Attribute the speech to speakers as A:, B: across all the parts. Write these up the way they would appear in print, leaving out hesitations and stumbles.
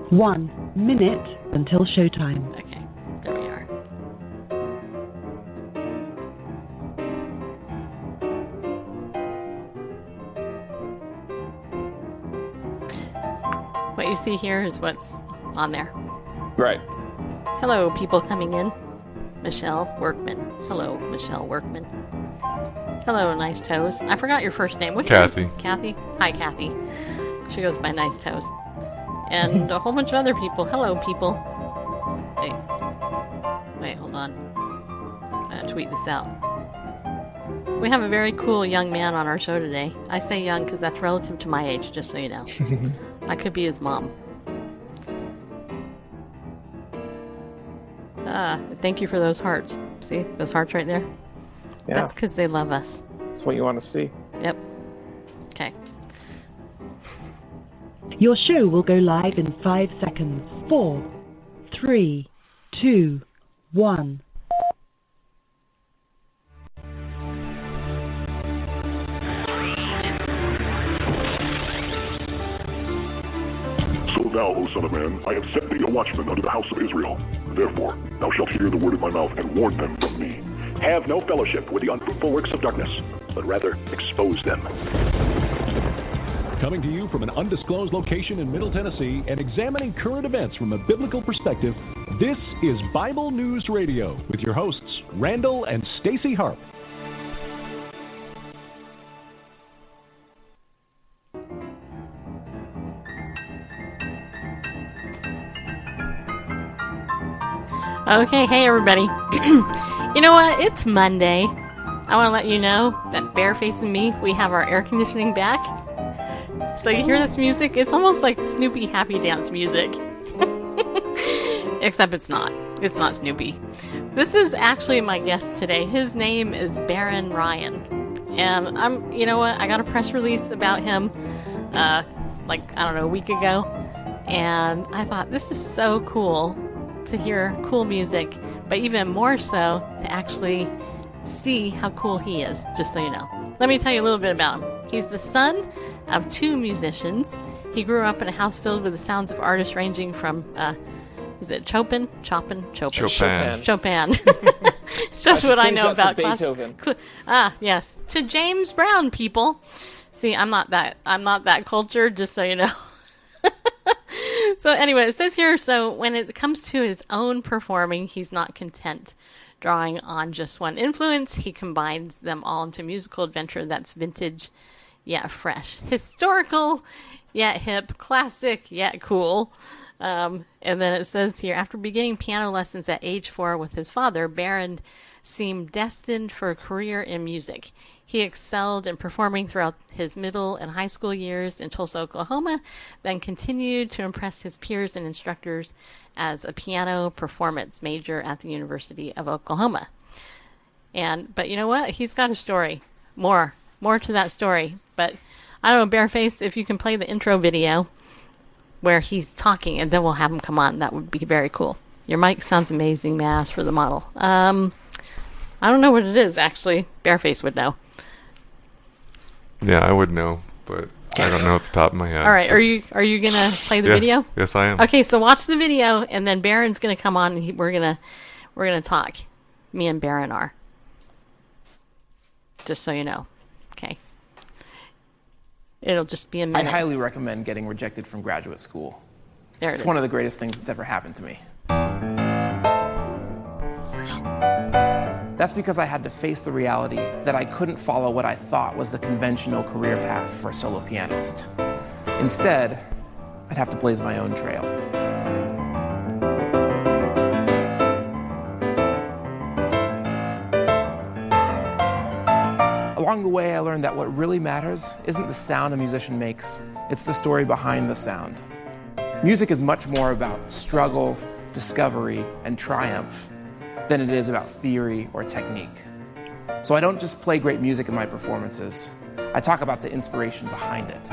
A: 1 minute until showtime.
B: Okay, there we are. What you see here is what's on there.
C: Right.
B: Hello, people coming in. Michelle Workman. Hello, Michelle Workman. Hello, Nice Toes. I forgot your first name. What's
D: Kathy.
B: Your name? Kathy? Hi, Kathy. She goes by Nice Toes. And a whole bunch of other people. Hello, people. Wait, hold on. I'm going to tweet this out. We have a very cool young man on our show today. I say young because that's relative to my age, just so you know. I could be his mom. Thank you for those hearts. See, those hearts right there?
C: Yeah.
B: That's because they love us.
C: That's what you want to see.
B: Yep. Okay.
A: Your show will go live in 5 seconds. 4, 3, 2, 1.
E: So thou, O son of man, I have set thee a watchman unto the house of Israel. Therefore, thou shalt hear the word of my mouth, and warn them from me. Have no fellowship with the unfruitful works of darkness, but rather expose them.
F: Coming to you from an undisclosed location in Middle Tennessee and examining current events from a biblical perspective, this is Bible News Radio with your hosts, Randall and Stacy Harp.
B: Okay, hey everybody. You know what? It's Monday. I want to let you know that Bareface and me, we have our air conditioning back. So you hear this music? It's almost like Snoopy Happy Dance music. Except it's not. It's not Snoopy. This is actually my guest today. His name is Baron Ryan. And you know what? I got a press release about him, a week ago. And I thought, this is so cool to hear cool music, but even more so to actually see how cool he is, just so you know. Let me tell you a little bit about him. He's the son of 2 musicians. He grew up in a house filled with the sounds of artists ranging from, is it Chopin? Chopin. Shows what I know about
C: Beethoven.
B: Yes. To James Brown, people. See, I'm not that cultured, just so you know. So anyway, it says here, so when it comes to his own performing, he's not content drawing on just one influence. He combines them all into a musical adventure that's vintage yet fresh. Historical yet hip. Classic yet cool. And then it says here, after beginning piano lessons at age 4 with his father, Baron seemed destined for a career in music. He excelled in performing throughout his middle and high school years in Tulsa, Oklahoma, then continued to impress his peers and instructors as a piano performance major at the University of Oklahoma. But you know what? He's got a story. More to that story. But I don't know, Bareface, if you can play the intro video where he's talking, and then we'll have him come on. That would be very cool. Your mic sounds amazing, may I ask for the model? I don't know what it is, actually. Bareface would know.
D: Yeah, I would know, but I don't know at the top of my head.
B: All right, are you gonna play the video?
D: Yes, I am.
B: Okay, so watch the video, and then Baron's gonna come on, and we're gonna talk. Me and Baron are. Just so you know. Okay. It'll just be a minute.
G: I highly recommend getting rejected from graduate school.
B: It's
G: one of the greatest things that's ever happened to me. That's because I had to face the reality that I couldn't follow what I thought was the conventional career path for a solo pianist. Instead, I'd have to blaze my own trail. Along the way, I learned that what really matters isn't the sound a musician makes, it's the story behind the sound. Music is much more about struggle, discovery, and triumph than it is about theory or technique. So I don't just play great music in my performances, I talk about the inspiration behind it.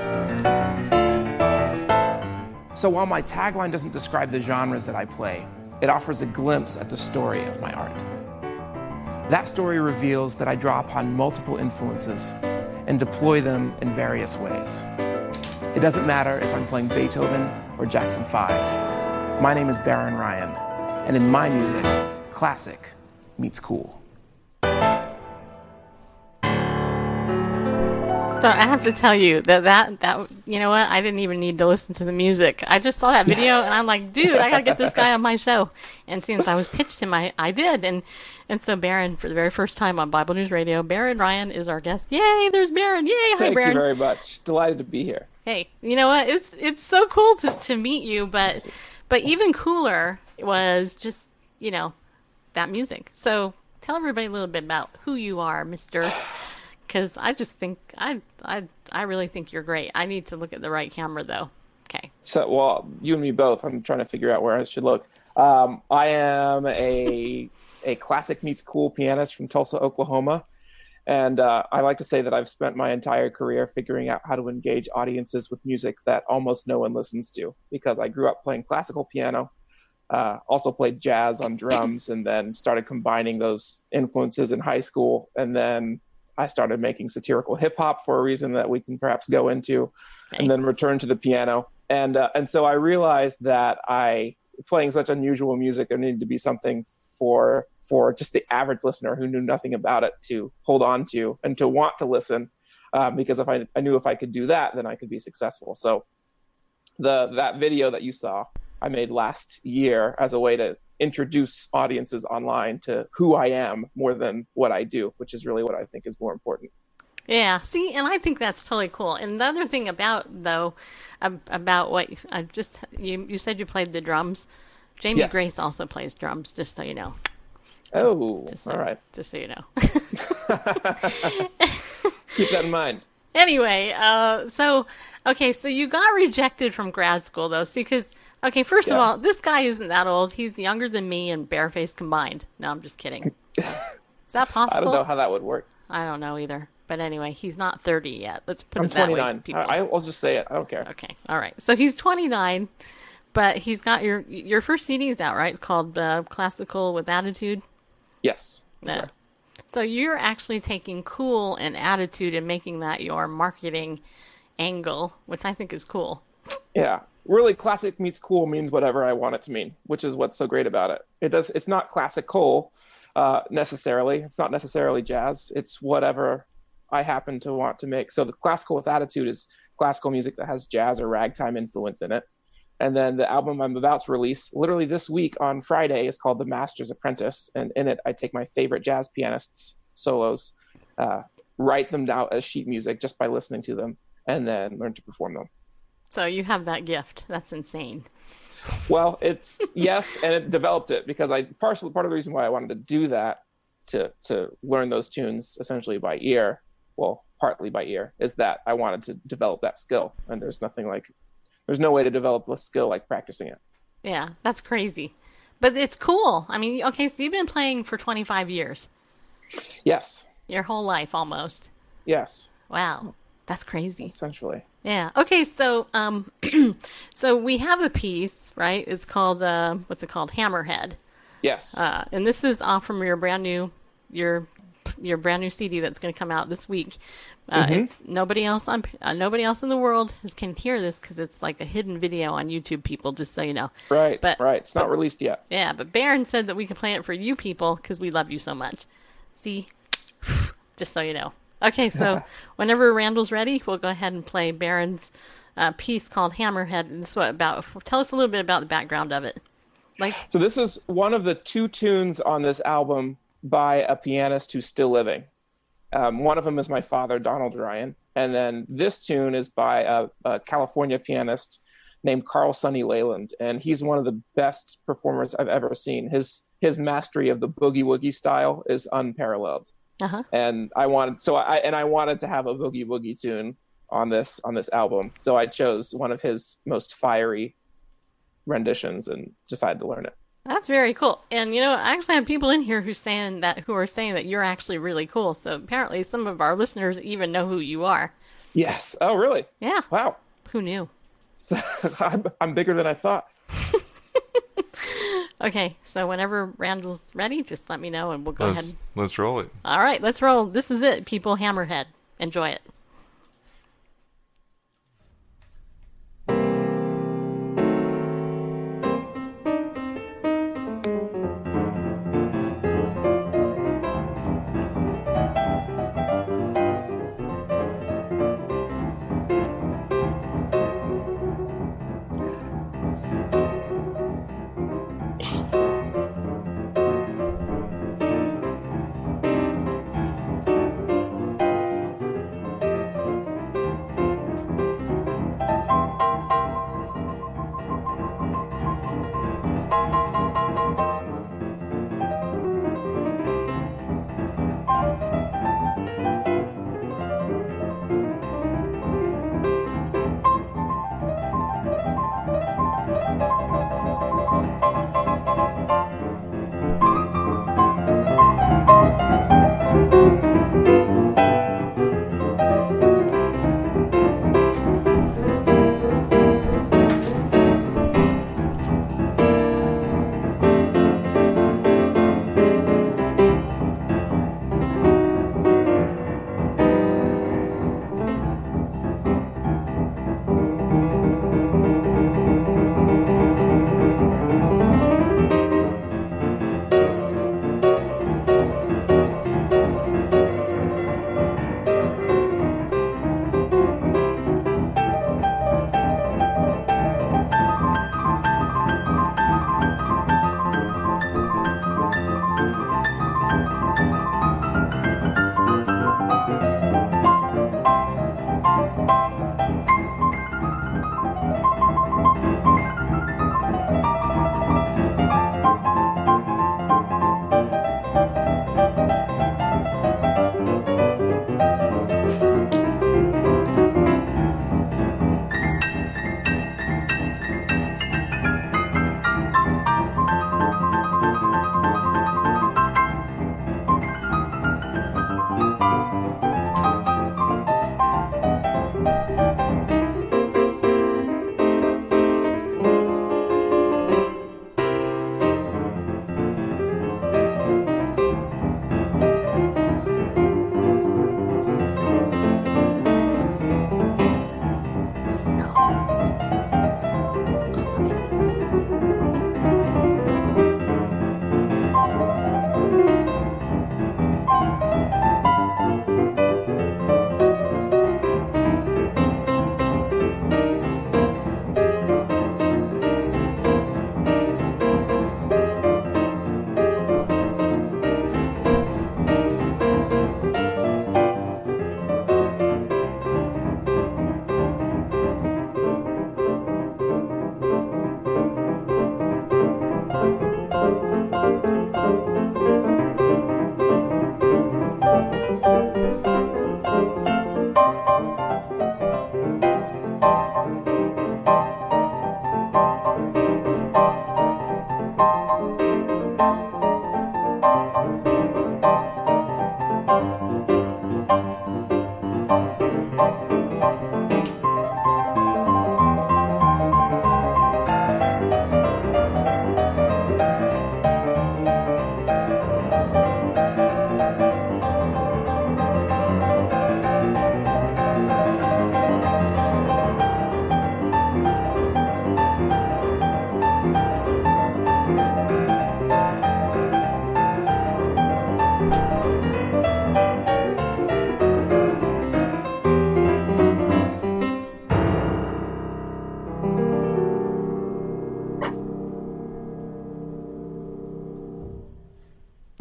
G: So while my tagline doesn't describe the genres that I play, it offers a glimpse at the story of my art. That story reveals that I draw upon multiple influences and deploy them in various ways. It doesn't matter if I'm playing Beethoven or Jackson 5. My name is Baron Ryan, and in my music, classic meets cool.
B: So I have to tell you that you know what? I didn't even need to listen to the music. I just saw that video and I'm like, dude, I gotta get this guy on my show. And since I was pitched him, I did. And so Baron, for the very first time on Bible News Radio, Baron Ryan is our guest. Yay! There's Baron. Yay! Hi,
C: Thank
B: Baron.
C: you very much. Delighted to be here.
B: Hey, you know what? It's so cool to meet you, but even cooler was just, you know, that music. So tell everybody a little bit about who you are, Mr. Because I just think I really think you're great. I need to look at the right camera though. Okay.
C: So, well, you and me both. I'm trying to figure out where I should look. I am a classic meets cool pianist from Tulsa, Oklahoma. And I like to say that I've spent my entire career figuring out how to engage audiences with music that almost no one listens to, because I grew up playing classical piano, also played jazz on drums, and then started combining those influences in high school. And then I started making satirical hip hop for a reason that we can perhaps go into, and then returned to the piano. And so I realized that playing such unusual music, there needed to be something for just the average listener who knew nothing about it to hold on to and to want to listen, because if I knew if I could do that, then I could be successful. So that video that you saw, I made last year as a way to introduce audiences online to who I am more than what I do, which is really what I think is more important.
B: Yeah, see, and I think that's totally cool. And the other thing about what I just, you said you played the drums. Jamie
C: Yes.
B: Grace also plays drums, just so you know.
C: Oh,
B: Just
C: all right.
B: Just so you know.
C: Keep that in mind.
B: Anyway, so you got rejected from grad school, though. See, because, okay, first of
C: Yeah.
B: all, this guy isn't that old. He's younger than me and Bareface combined. No, I'm just kidding. Is that possible?
C: I don't know how that would work.
B: I don't know either. But anyway, he's not 30 yet. Let's put
C: I'm
B: it that
C: 29.
B: way, people.
C: I'll just say it. I don't care.
B: Okay, all right. So he's 29, but he's got your first CD is out, right? It's called Classical with Attitude.
C: Yes.
B: Yeah.
C: Sorry.
B: So you're actually taking cool and attitude and making that your marketing angle, which I think is cool.
C: Yeah. Really, classic meets cool means whatever I want it to mean, which is what's so great about it. It's not classical necessarily. It's not necessarily jazz. It's whatever I happen to want to make. So the classical with attitude is classical music that has jazz or ragtime influence in it. And then the album I'm about to release literally this week on Friday is called The Master's Apprentice. And in it, I take my favorite jazz pianists' solos, write them down as sheet music just by listening to them, and then learn to perform them.
B: So you have that gift. That's insane.
C: Well, it's yes, and it developed it because part of the reason why I wanted to do that, to learn those tunes essentially by ear, well, partly by ear, is that I wanted to develop that skill. And there's no way to develop a skill like practicing it.
B: Yeah, that's crazy. But it's cool. I mean, okay, so you've been playing for 25 years.
C: Yes.
B: Your whole life almost.
C: Yes.
B: Wow. That's crazy.
C: Essentially.
B: Yeah. Okay, so so we have a piece, right? It's called what's it called? Hammerhead.
C: Yes.
B: And this is off from your brand new brand new CD that's going to come out this week. It's nobody else in the world can hear this because it's like a hidden video on YouTube, people, just so you know.
C: Right.
B: But,
C: right. It's not released yet.
B: Yeah, but Baron said that we can play it for you people because we love you so much. See, just so you know. Okay, so whenever Randall's ready, we'll go ahead and play Baron's piece called Hammerhead. And this is what about. Tell us a little bit about the background of it.
C: So this is one of the two tunes on this album by a pianist who's still living. One of them is my father, Donald Ryan. And then this tune is by a California pianist named Carl Sonny Leyland. And he's one of the best performers I've ever seen. His mastery of the boogie woogie style is unparalleled.
B: Uh-huh.
C: And I wanted to have a boogie woogie tune on this album. So I chose one of his most fiery renditions and decided to learn it.
B: That's very cool. And, I actually have people in here who are saying that you're actually really cool. So apparently some of our listeners even know who you are.
C: Yes. Oh, really?
B: Yeah.
C: Wow.
B: Who knew?
C: So, I'm bigger than I thought.
B: Okay. So whenever Randall's ready, just let me know and we'll go ahead.
D: Let's roll it.
B: All right. Let's roll. This is it, people. Hammerhead. Enjoy it.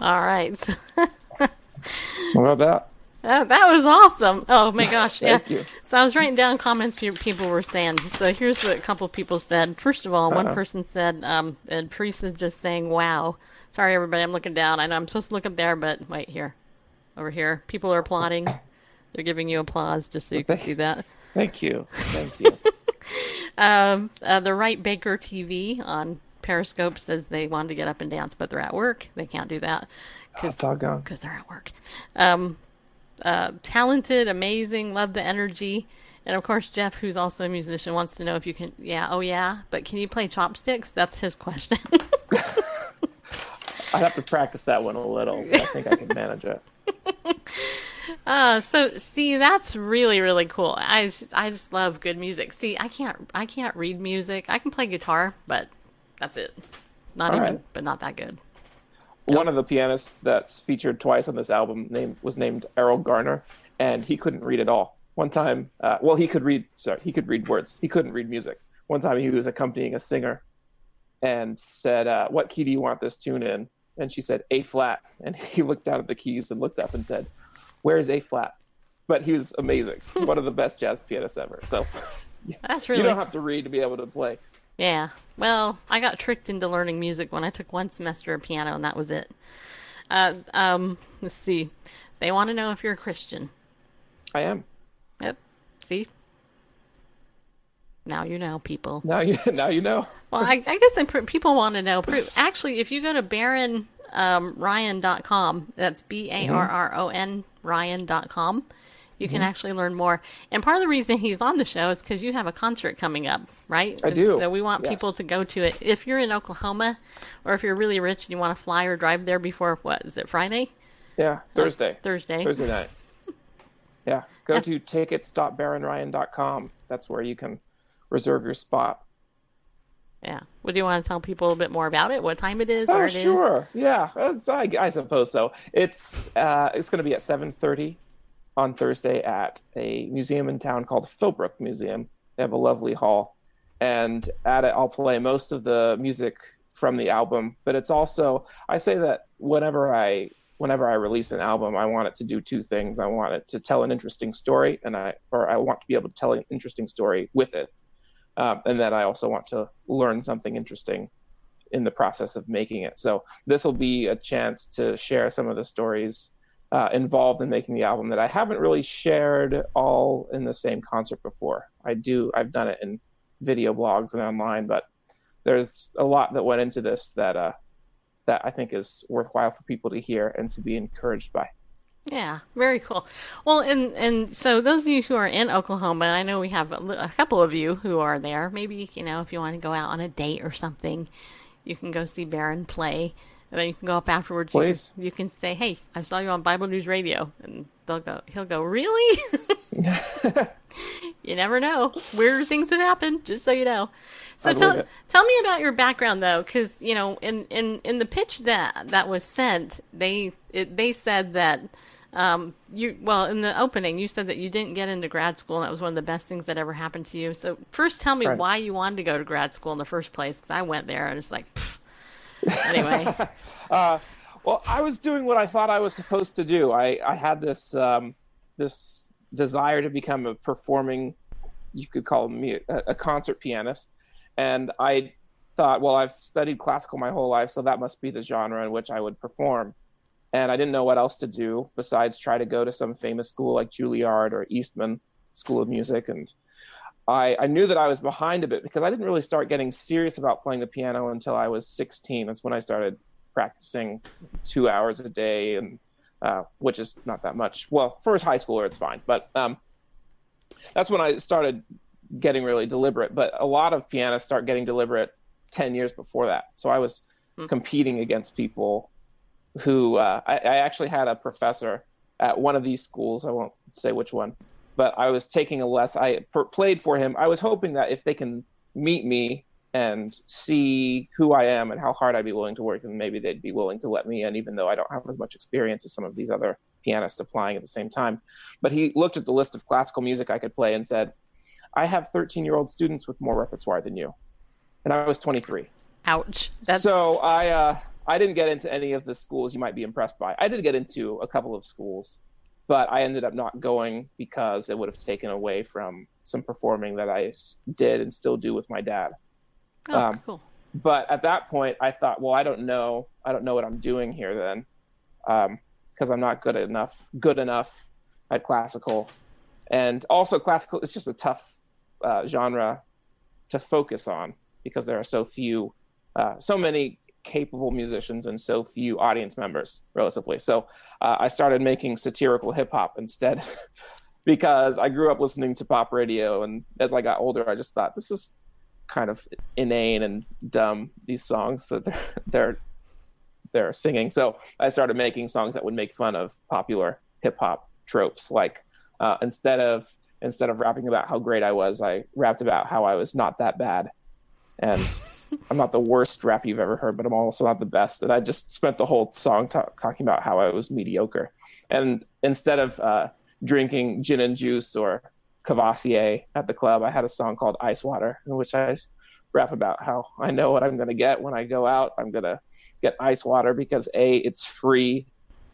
B: All right.
C: What about that?
B: That was awesome. Oh my gosh. Yeah.
C: Thank you.
B: So I was writing down comments people were saying. So here's what a couple of people said. First of all, one person said, and Priest is just saying, wow. Sorry, everybody. I'm looking down. I know I'm supposed to look up there, but wait here. Over here. People are applauding. They're giving you applause just so you can see that.
C: Thank you. Thank you.
B: The Wright Baker TV on Periscope says they wanted to get up and dance, but they're at work. They can't do that because they're at work. Talented, amazing, love the energy. And of course, Jeff, who's also a musician, wants to know if you can, but can you play chopsticks? That's his question.
C: I'd have to practice that one a little, but I think I can manage it.
B: So see, that's really, really cool. I just love good music. See, I can't read music. I can play guitar, but that's it. But not that good.
C: One of the pianists that's featured twice on this album was named Errol Garner, and he couldn't read at all. One time, he could read words. He couldn't read music. One time he was accompanying a singer and said, what key do you want this tune in? And she said, A flat. And he looked down at the keys and looked up and said, where's A flat? But he was amazing. One of the best jazz pianists ever. So
B: that's really,
C: you don't have to read to be able to play.
B: Yeah. Well, I got tricked into learning music when I took one semester of piano, and that was it. Let's see. They want to know if you're a Christian.
C: I am.
B: Yep. See? Now you know, people.
C: Now you know.
B: Well, I guess people want to know. Actually, if you go to barronryan.com, that's BARRON Ryan.com, you can actually learn more. And part of the reason he's on the show is because you have a concert coming up, right?
C: I do.
B: So we want people to go to it. If you're in Oklahoma, or if you're really rich and you want to fly or drive there before, what is it, Friday?
C: Yeah, Thursday.
B: Thursday
C: night. Yeah, go to tickets.barronryan.com. That's where you can reserve your spot.
B: Yeah. Well, do you want to tell people a little bit more about it? What time it is? Where it is?
C: Sure. Yeah, I suppose so. It's going to be at 7:30 on Thursday at a museum in town called Philbrook Museum. They have a lovely hall, and at it I'll play most of the music from the album. But it's also, I say that whenever I release an album, I want it to do two things. I want it to tell an interesting story, I want to be able to tell an interesting story with it. And then I also want to learn something interesting in the process of making it. So this will be a chance to share some of the stories involved in making the album that I haven't really shared all in the same concert before. I've done it in video blogs and online, but there's a lot that went into this that I think is worthwhile for people to hear and to be encouraged by.
B: Yeah, very cool. Well, and so those of you who are in Oklahoma, I know we have a couple of you who are there. Maybe, if you want to go out on a date or something, you can go see Barron play. And then you can go up afterwards.
C: Please.
B: You can say, hey, I saw you on Bible News Radio. And he'll go, really? You never know. It's weird things have happened, just so you know. So tell me about your background, though, because, in the pitch that was sent, they said that in the opening, you said that you didn't get into grad school, and that was one of the best things that ever happened to you. So first tell me why you wanted to go to grad school in the first place, because I went there, and it's like, pfft. Anyway.
C: Well, I was doing what I thought I was supposed to do. I had this desire to become a performing, you could call me a concert pianist. And I thought, well, I've studied classical my whole life, so that must be the genre in which I would perform. And I didn't know what else to do besides try to go to some famous school like Juilliard or Eastman School of Music. And I knew that I was behind a bit because I didn't really start getting serious about playing the piano until I was 16. That's when I started practicing 2 hours a day, and which is not that much. Well, for a high schooler, it's fine. But that's when I started getting really deliberate. But a lot of pianists start getting deliberate 10 years before that. So I was competing against people who I actually had a professor at one of these schools. I won't say which one, but I was taking a lesson. I played for him. I was hoping that if they can meet me and see who I am and how hard I'd be willing to work, and maybe they'd be willing to let me in, even though I don't have as much experience as some of these other pianists applying at the same time. But he looked at the list of classical music I could play and said, I have 13-year-old students with more repertoire than you. And I was 23.
B: Ouch.
C: So I I didn't get into any of the schools you might be impressed by. I did get into a couple of schools, but I ended up not going because it would have taken away from some performing that I did and still do with my dad.
B: Oh, cool.
C: But at that point, I thought, well, I don't know what I'm doing here then, because I'm not good enough at classical, and also classical is just a tough genre to focus on because there are so many capable musicians and so few audience members relatively. So I started making satirical hip hop instead because I grew up listening to pop radio, and as I got older, I just thought this is kind of inane and dumb, these songs that they're singing. So I started making songs that would make fun of popular hip hop tropes. Like instead of rapping about how great I was, I rapped about how I was not that bad. And I'm not the worst rap you've ever heard, but I'm also not the best. And I just spent the whole song talking about how I was mediocre. And instead of drinking gin and juice or Cavassier at the club, I had a song called Ice Water, in which I rap about how I know what I'm going to get when I go out. I'm going to get ice water because A, it's free,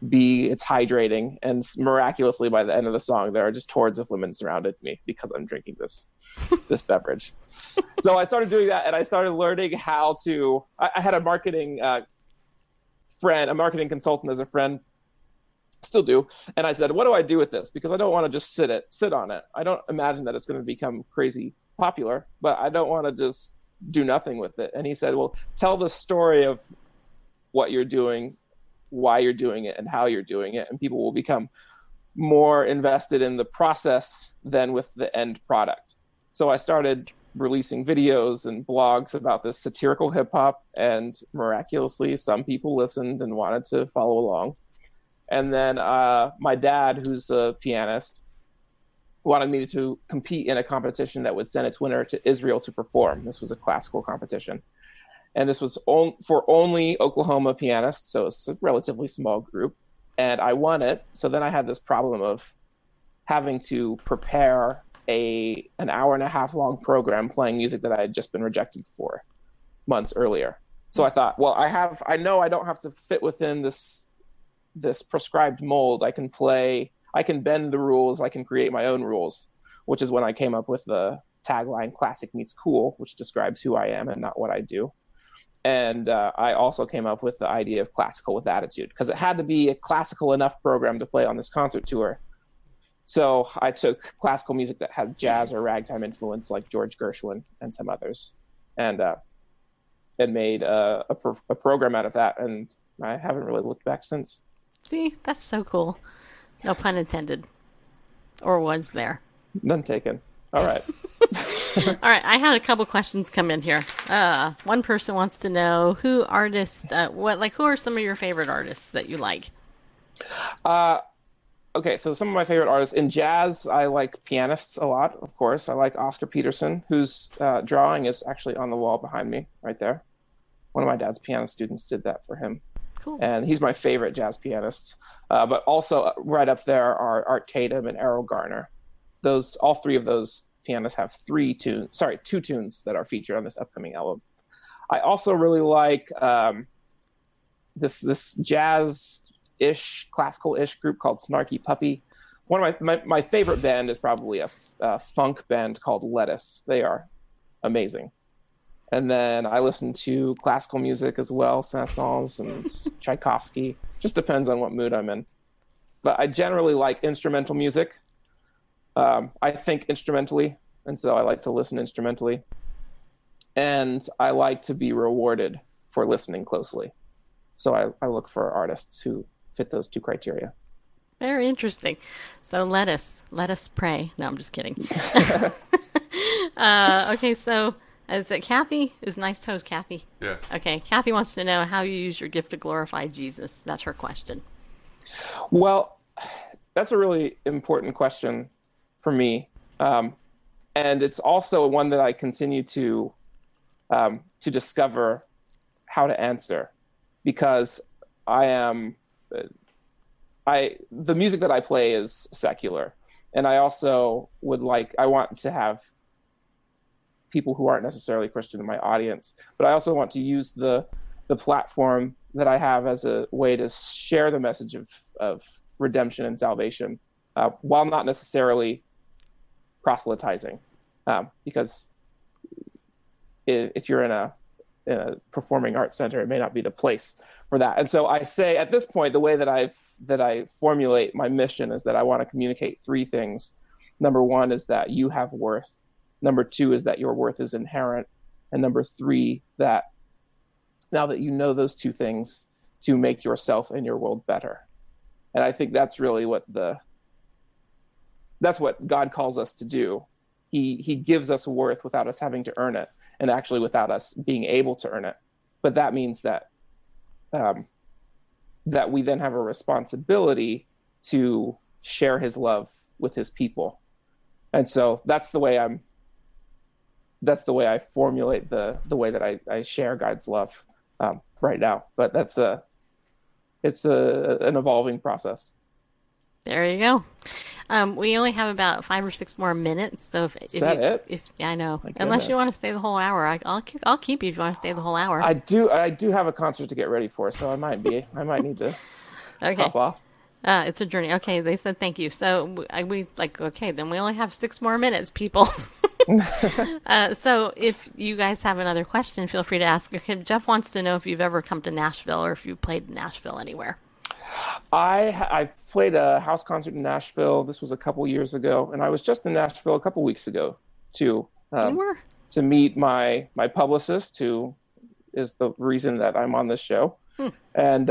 C: B, it's hydrating, and miraculously by the end of the song, there are just hordes of women surrounded me because I'm drinking this beverage. So I started doing that, and I started learning how to. I had a marketing friend, a marketing consultant as a friend, still do, and I said, what do I do with this? Because I don't want to just sit on it. I don't imagine that it's going to become crazy popular, but I don't want to just do nothing with it. And he said, well, tell the story of what you're doing, why you're doing it, and how you're doing it, and people will become more invested in the process than with the end product. So I started releasing videos and blogs about this satirical hip hop, and miraculously some people listened and wanted to follow along. And then my dad, who's a pianist, wanted me to compete in a competition that would send its winner to Israel to perform. This was a classical competition. And this was for only Oklahoma pianists, so it's a relatively small group. And I won it. So then I had this problem of having to prepare an hour and a half long program playing music that I had just been rejected for months earlier. So I thought, well, I know I don't have to fit within this prescribed mold. I can bend the rules. I can create my own rules, which is when I came up with the tagline "Classic meets cool," which describes who I am and not what I do. And I also came up with the idea of classical with attitude, because it had to be a classical enough program to play on this concert tour. So I took classical music that had jazz or ragtime influence, like George Gershwin and some others, and made a program out of that. And I haven't really looked back since.
B: See, that's so cool. No pun intended. Or was there?
C: None taken. All right.
B: All right. I had a couple questions come in here. One person wants to know who are some of your favorite artists that you like?
C: Okay, so some of my favorite artists in jazz, I like pianists a lot, of course. I like Oscar Peterson, whose drawing is actually on the wall behind me right there. One of my dad's piano students did that for him.
B: Cool.
C: And he's my favorite jazz pianist. But also right up there are Art Tatum and Errol Garner. All three of those pianists have two tunes that are featured on this upcoming album. I also really like this jazz-ish, classical-ish group called Snarky Puppy. One of my favorite band is probably a funk band called Lettuce. They are amazing. And then I listen to classical music as well, Saint-Saëns and Tchaikovsky. Just depends on what mood I'm in. But I generally like instrumental music. I think instrumentally, and so I like to listen instrumentally. And I like to be rewarded for listening closely. So I look for artists who fit those two criteria.
B: Very interesting. So let us pray. No, I'm just kidding. Okay, so is it Kathy? Is Nice Toes Kathy?
D: Yes.
B: Okay, Kathy wants to know how you use your gift to glorify Jesus. That's her question.
C: Well, that's a really important question for me. And it's also one that I continue to discover how to answer, because the music that I play is secular. And I also I want to have people who aren't necessarily Christian in my audience, but I also want to use the the platform that I have as a way to share the message of redemption and salvation, while not necessarily proselytizing, because if you're in a performing arts center, it may not be the place for that. And so I say at this point, the way that I formulate my mission is that I want to communicate three things. Number one is that you have worth. Number two is that your worth is inherent. And number three, that now that you know those two things, to make yourself and your world better. And I think that's really that's what God calls us to do. He gives us worth without us having to earn it, and actually without us being able to earn it. But that means that that we then have a responsibility to share his love with his people. And so that's the way I formulate the way that I share God's love right now. But it's an evolving process.
B: There you go. We only have about 5 or 6 more minutes. So
C: Is that it?
B: I know.
C: My
B: Unless you
C: goodness.
B: want to stay the whole hour, I'll keep you if you want to stay the whole hour.
C: I do have a concert to get ready for, so I might need to
B: Okay.
C: hop off.
B: It's a journey. Okay, they said thank you. So okay, then we only have 6 more minutes, people. So if you guys have another question, feel free to ask. Okay, Jeff wants to know if you've ever come to Nashville or if you played in Nashville anywhere.
C: I played a house concert in Nashville. This was a couple years ago, and I was just in Nashville a couple weeks ago too,
B: You were?
C: to meet my publicist, who is the reason that I'm on this show. And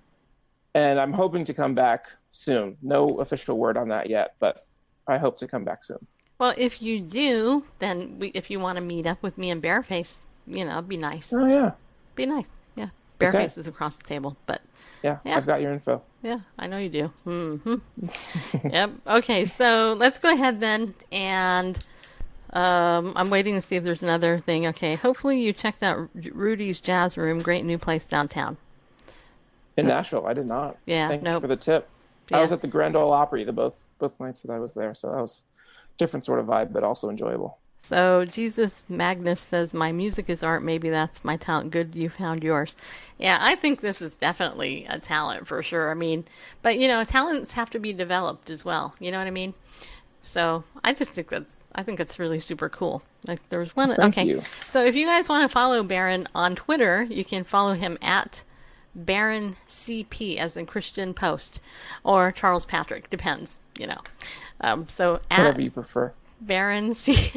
C: I'm hoping to come back soon. No official word on that yet, but I hope to come back soon.
B: Well, if you do, then if you want to meet up with me and Bareface, it'd be nice.
C: Oh yeah,
B: Be nice. Yeah. Bareface
C: Okay.
B: is across the table, but
C: yeah.
B: Yeah.
C: I've got your info.
B: yeah, I know you do. Mm-hmm. Yep. Okay, so let's go ahead then, and I'm waiting to see if there's another thing. Okay, hopefully you checked out Rudy's Jazz Room, great new place downtown.
C: In Nashville, I did not.
B: Yeah,
C: Thank you
B: nope.
C: for the tip.
B: Yeah.
C: I was at the Grand Ole Opry both nights that I was there, so that was different sort of vibe, but also enjoyable.
B: So Jesus Magnus says, my music is art. Maybe that's my talent. Good, you found yours. Yeah, I think this is definitely a talent for sure. I mean, but talents have to be developed as well. You know what I mean? So I just think that's really super cool. Like there's one.
C: Thank
B: okay.
C: you.
B: So if you guys want to follow Baron on Twitter, you can follow him at Baron CP, as in Christian Post, or Charles Patrick, depends. So at
C: Whatever you prefer.
B: Baron C.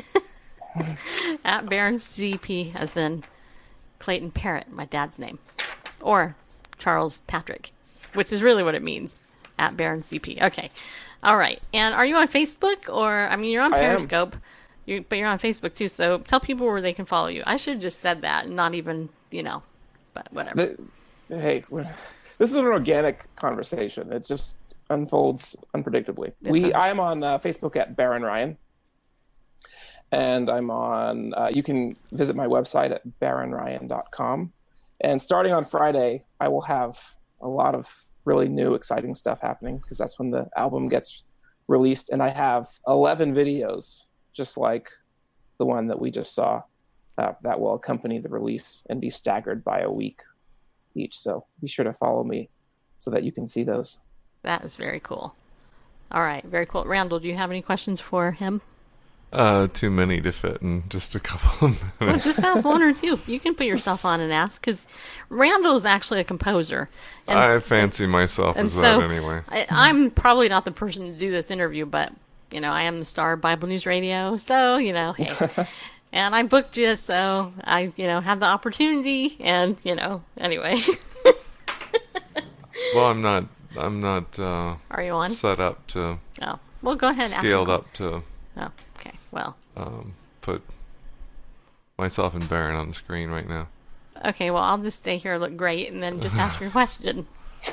B: At Baron CP, as in Clayton Parrott, my dad's name, or Charles Patrick, which is really what it means. At Baron CP. Okay, all right. And are you on Facebook, or you're on
C: I am.
B: Periscope, but you're on Facebook too. So tell people where they can follow you. I should have just said that, and not even but whatever.
C: Hey, this is an organic conversation. It just unfolds unpredictably. I am on Facebook at Baron Ryan. And I'm on, you can visit my website at baronryan.com. And starting on Friday, I will have a lot of really new, exciting stuff happening, because that's when the album gets released. And I have 11 videos, just like the one that we just saw, that will accompany the release and be staggered by a week each. So be sure to follow me so that you can see those.
B: That is very cool. All right, very cool. Randall, do you have any questions for him?
D: Too many to fit in just a couple of
B: Well,
D: minutes.
B: just ask one or two. You can put yourself on and ask, because Randall is actually a composer. And,
D: I fancy myself
B: and
D: as
B: so
D: that anyway.
B: I'm probably not the person to do this interview, but, I am the star of Bible News Radio, so, hey. And I booked you, so I, have the opportunity, and, anyway.
D: Well, I'm not
B: Are you on?
D: set up to,
B: Oh, well, go ahead and ask.
D: scaled
B: him.
D: up to
B: Oh, okay. Well,
D: put myself and Baron on the screen right now.
B: okay. Well, I'll just stay here, look great, and then just ask your question.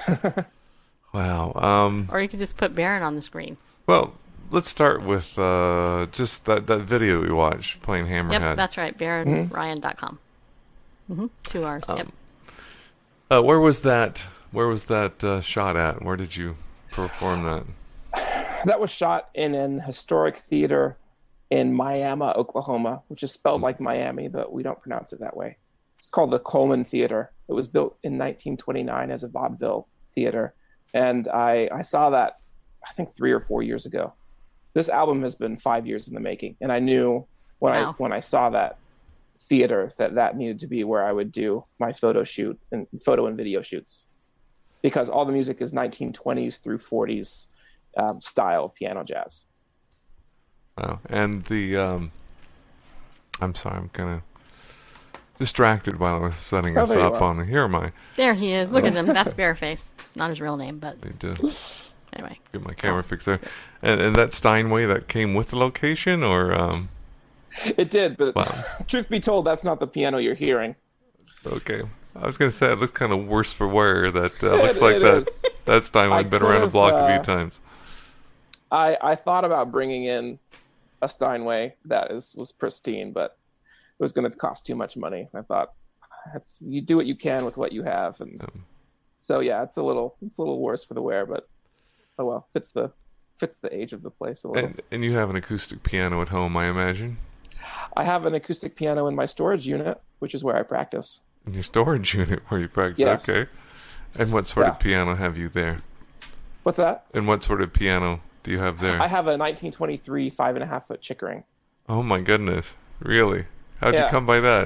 D: Wow.
B: Or you could just put Baron on the screen.
D: Well, let's start with just that video we watched playing Hammerhead.
B: Yep, that's right. BaronRyan.com. 2 R's. Yep.
D: Where was that shot at? Where did you perform that?
C: That was shot in an historic theater in Miami, Oklahoma, which is spelled like Miami, but we don't pronounce it that way. It's called the Coleman Theater. It was built in 1929 as a vaudeville theater. And I saw that, I think 3 or 4 years ago. This album has been 5 years in the making. And I knew when I saw that theater that needed to be where I would do my photo and video shoots. Because all the music is 1920s through 40s style piano jazz.
D: Wow. And the, I'm sorry, I'm kind of distracted while I was setting us up on. Here am I.
B: There he is. Look at him. That's Bareface. Not his real name, but
D: Need to
B: anyway.
D: get my camera fixed there. And that Steinway, that came with the location, or?
C: It did, but
D: Wow.
C: truth be told, that's not the piano you're hearing.
D: Okay. I was going to say, it looks kind of worse for wear. That looks like
C: is.
D: that Steinway been around the block a few times.
C: I thought about bringing in a Steinway that was pristine, but it was going to cost too much money. I thought, you do what you can with what you have, and so yeah, it's a little worse for the wear, but oh well, fits the age of the place a little.
D: And you have an acoustic piano at home, I imagine.
C: I have an acoustic piano in my storage unit, which is where I practice.
D: In your storage unit where you practice.
C: Yes.
D: Okay. And what sort of piano have you there?
C: What's that?
D: And what sort of piano do you have there?
C: I have a 1923 5.5-foot Chickering.
D: Oh my goodness! Really? How'd you
C: Yeah.
D: come by that?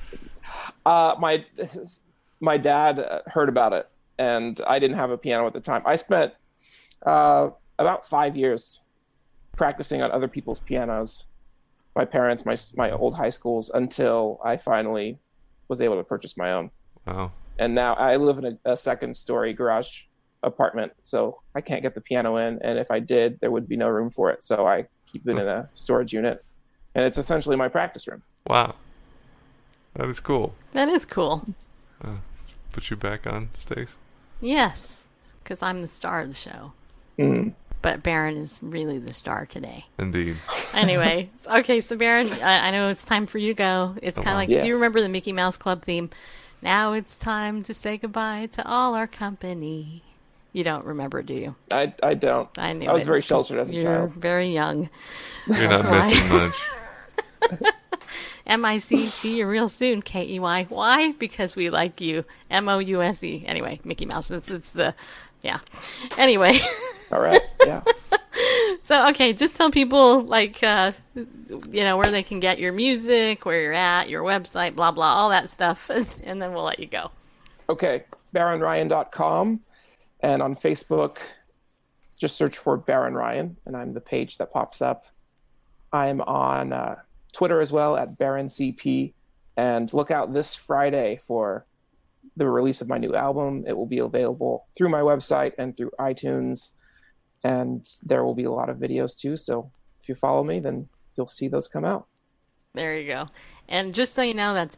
C: My dad heard about it, and I didn't have a piano at the time. I spent about 5 years practicing on other people's pianos, my parents, my old high schools, until I finally was able to purchase my own.
D: Wow.
C: And now I live in a second-story garage apartment, so I can't get the piano in, and if I did, there would be no room for it, so I keep it in a storage unit, and it's essentially my practice room.
D: Wow. That is cool.
B: That is cool.
D: Put you back on, Stace?
B: Yes, because I'm the star of the show. But Baron is really the star today.
D: Indeed.
B: Anyway, okay, so Baron, I know it's time for you to go. It's kind of like,
C: Yes.
B: do you remember the Mickey Mouse Club theme? Now it's time to say goodbye to all our company. You don't remember, do you?
C: I don't.
B: I knew
C: I was
B: it,
C: very
B: 'cause
C: sheltered as a
B: you're
C: child.
B: very young.
D: You're not
B: why.
D: missing much.
B: M-I-C, see you real soon, K-E-Y. Why? Because we like you. M-O-U-S-E. Anyway, Mickey Mouse. Yeah. Anyway.
C: All right. Yeah.
B: So, okay, just tell people, like, where they can get your music, where you're at, your website, blah, blah, all that stuff, and then we'll let you go.
C: Okay. BaronRyan.com. And on Facebook, just search for Baron Ryan, and I'm the page that pops up. I'm on Twitter as well at BaronCP. And look out this Friday for the release of my new album. It will be available through my website and through iTunes. And there will be a lot of videos too. So if you follow me, then you'll see those come out.
B: There you go. And just so you know, that's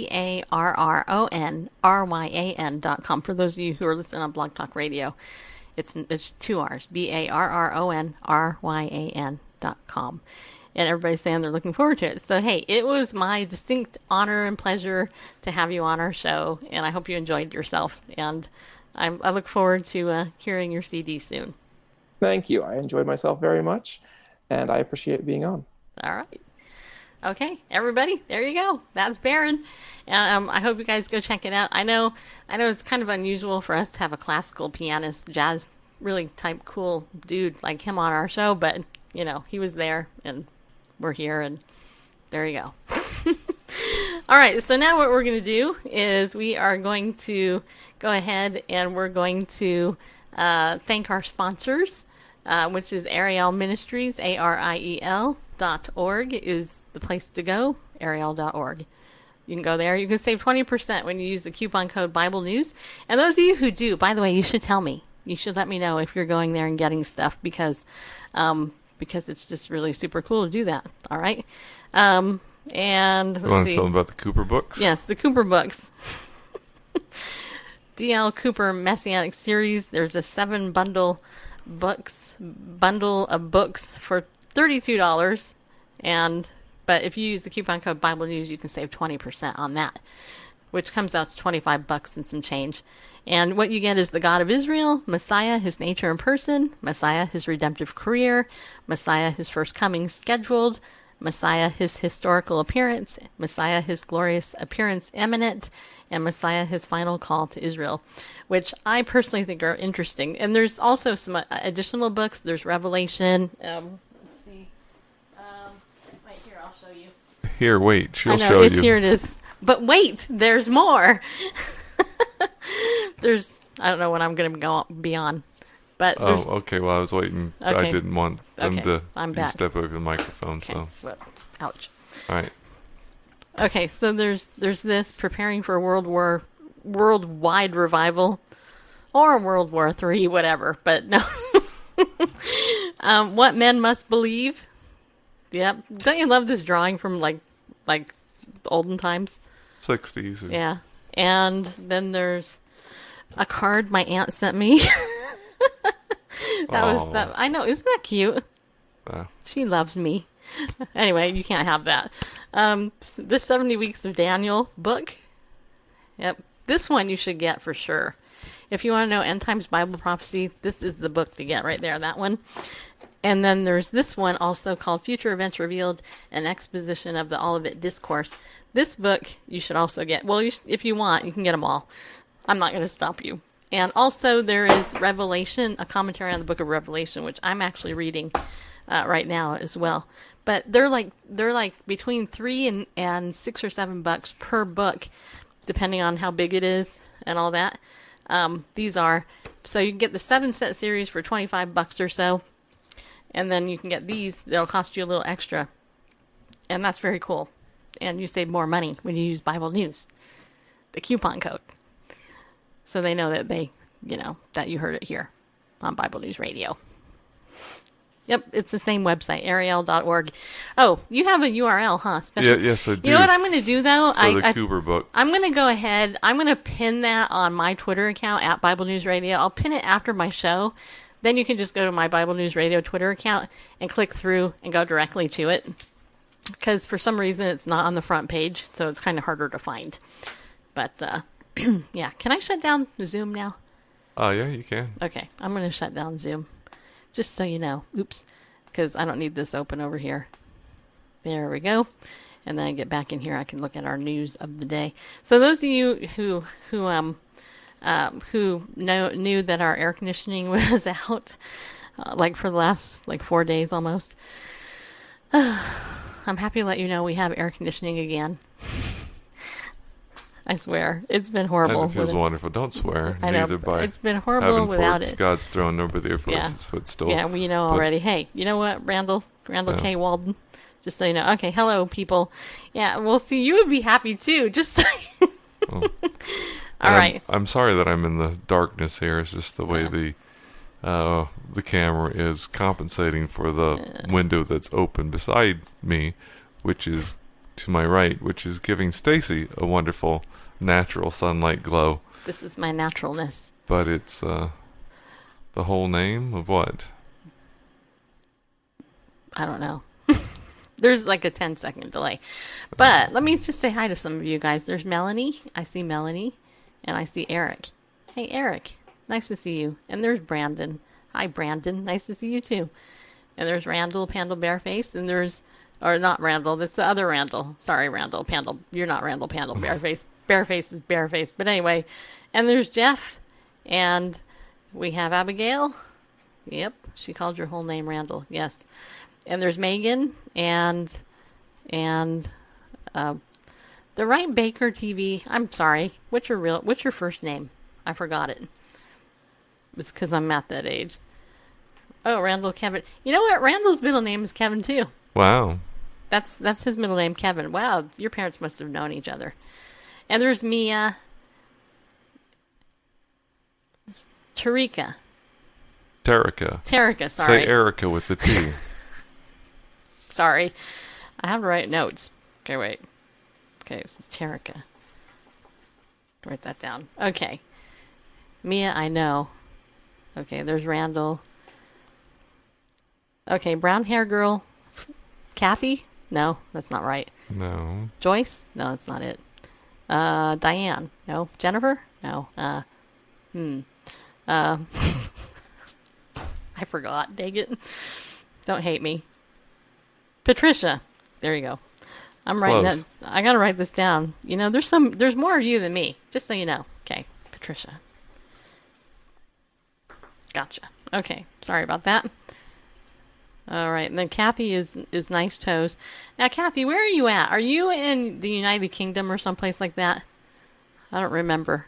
B: BARRONRYAN.com. For those of you who are listening on Blog Talk Radio, it's 2 R's. BARRONRYAN.com. And everybody's saying they're looking forward to it. So, hey, it was my distinct honor and pleasure to have you on our show. And I hope you enjoyed yourself. And I look forward to hearing your CD soon.
C: Thank you. I enjoyed myself very much, and I appreciate being on.
B: All right. Okay, everybody, there you go. That's Baron. I hope you guys go check it out. I know it's kind of unusual for us to have a classical pianist, jazz, really type cool dude like him on our show, but, he was there, and we're here, and there you go. All right, so now what we're going to do is we are going to go ahead and we're going to thank our sponsors, which is Ariel Ministries, ARIEL.org is the place to go, Ariel.org. You can go there. You can save 20% when you use the coupon code Bible News. And those of you who do, by the way, you should tell me. You should let me know if you're going there and getting stuff because it's just really super cool to do that. All right. And let's
D: You want to
B: see.
D: tell them about the Cooper books?
B: Yes, the Cooper books. D.L. Cooper Messianic Series. There's a 7 bundle of books for $32. But if you use the coupon code Bible News, you can save 20% on that, which comes out to $25 and some change. And what you get is the God of Israel, Messiah, his nature and person, Messiah, his redemptive career, Messiah, his first coming scheduled, Messiah, his historical appearance, Messiah, his glorious appearance imminent, and Messiah, his final call to Israel, which I personally think are interesting. And there's also some additional books. There's Revelation. Let's see. Right here, I'll show you.
D: Here, wait. She'll
B: I know,
D: show you.
B: Here it is. But wait, there's more. I don't know when I'm going to go beyond. But
D: oh, okay. Well, I was waiting.
B: Okay.
D: I didn't want them to
B: I'm back.
D: step over the microphone.
B: Okay.
D: So,
B: Well, ouch.
D: all right.
B: Okay, so there's this preparing for worldwide revival, or World War III, whatever. But no, what men must believe. Yep. Don't you love this drawing from like olden times?
D: 60s. Or...
B: Yeah. And then there's a card my aunt sent me. That. I know. Isn't that cute? She loves me. Anyway, you can't have that. The 70 Weeks of Daniel book. Yep. This one you should get for sure. If you want to know end times Bible prophecy, this is the book to get right there, that one. And then there's this one also called Future Events Revealed, an exposition of the Olivet Discourse. This book you should also get. Well, if you want, you can get them all. I'm not going to stop you. And also there is Revelation, a commentary on the book of Revelation, which I'm actually reading right now as well. But they're like between $3 and $6 or $7 per book, depending on how big it is and all that. These are, so you can get the 7-set series for $25 or so, and then you can get these. They'll cost you a little extra, and that's very cool. And you save more money when you use Bible News, the coupon code, so they know that that you heard it here on Bible News Radio. Yep, it's the same website, ariel.org. Oh, you have a URL, huh?
D: Yeah, yes, I do.
B: You know what I'm going to do, though?
D: For the Cooper book.
B: I'm going to go ahead. I'm going to pin that on my Twitter account, at Bible News Radio. I'll pin it after my show. Then you can just go to my Bible News Radio Twitter account and click through and go directly to it. Because for some reason, it's not on the front page, so it's kind of harder to find. But, yeah. Can I shut down Zoom now?
D: Yeah, you can.
B: Okay, I'm going to shut down Zoom. Just so you know. Oops. Because I don't need this open over here. There we go. And then I get back in here, I can look at our news of the day. So those of you who knew that our air conditioning was out, for the last 4 days almost, I'm happy to let you know we have air conditioning again. I swear. It's been horrible.
D: And it feels wonderful. Don't swear.
B: I know. It's been horrible without it.
D: God's throne over the airports. It's footstool.
B: Yeah, we know already. Hey, you know what, Randall K. Walden? Just so you know. Okay, hello, people. Yeah, well, see, you would be happy, too. Just so All right.
D: I'm sorry that I'm in the darkness here. It's just the way the camera is compensating for the window that's open beside me, which is to my right, which is giving Stacy a wonderful natural sunlight glow.
B: This is my naturalness.
D: But it's the whole name of what?
B: I don't know. There's like a 10-second delay. But let me just say hi to some of you guys. There's Melanie. I see Melanie. And I see Eric. Hey, Eric. Nice to see you. And there's Brandon. Hi, Brandon. Nice to see you, too. And there's Randall, Pandal, Bareface. And there's... Or not Randall, that's the other Randall. Sorry, Randall, Pandal. You're not Randall, Pandal, Bareface. Bareface is Bareface. But anyway, and there's Jeff, and we have Abigail. Yep, she called your whole name Randall, yes. And there's Megan, and the Right Baker TV. I'm sorry, what's your first name? I forgot it. It's because I'm at that age. Oh, Randall Kevin. You know what? Randall's middle name is Kevin, too.
D: Wow.
B: That's his middle name, Kevin. Wow, your parents must have known each other. And there's Mia. Tarika, sorry.
D: Say Erica with the T.
B: Sorry. I have to write notes. Okay, wait. Okay, so Tarika. Write that down. Okay. Mia, I know. Okay, there's Randall. Okay, brown hair girl. Kathy? No, that's not right.
D: No.
B: Joyce? No, that's not it. Diane? No. Jennifer? No. I forgot. Dang it. Don't hate me. Patricia. There you go. I'm writing
D: Close.
B: that. I got to write this down. You know, there's more of you than me, just so you know. Okay, Patricia. Gotcha. Okay, sorry about that. All right, and then Kathy is Nice Toes. Now, Kathy, where are you at? Are you in the United Kingdom or someplace like that? I don't remember.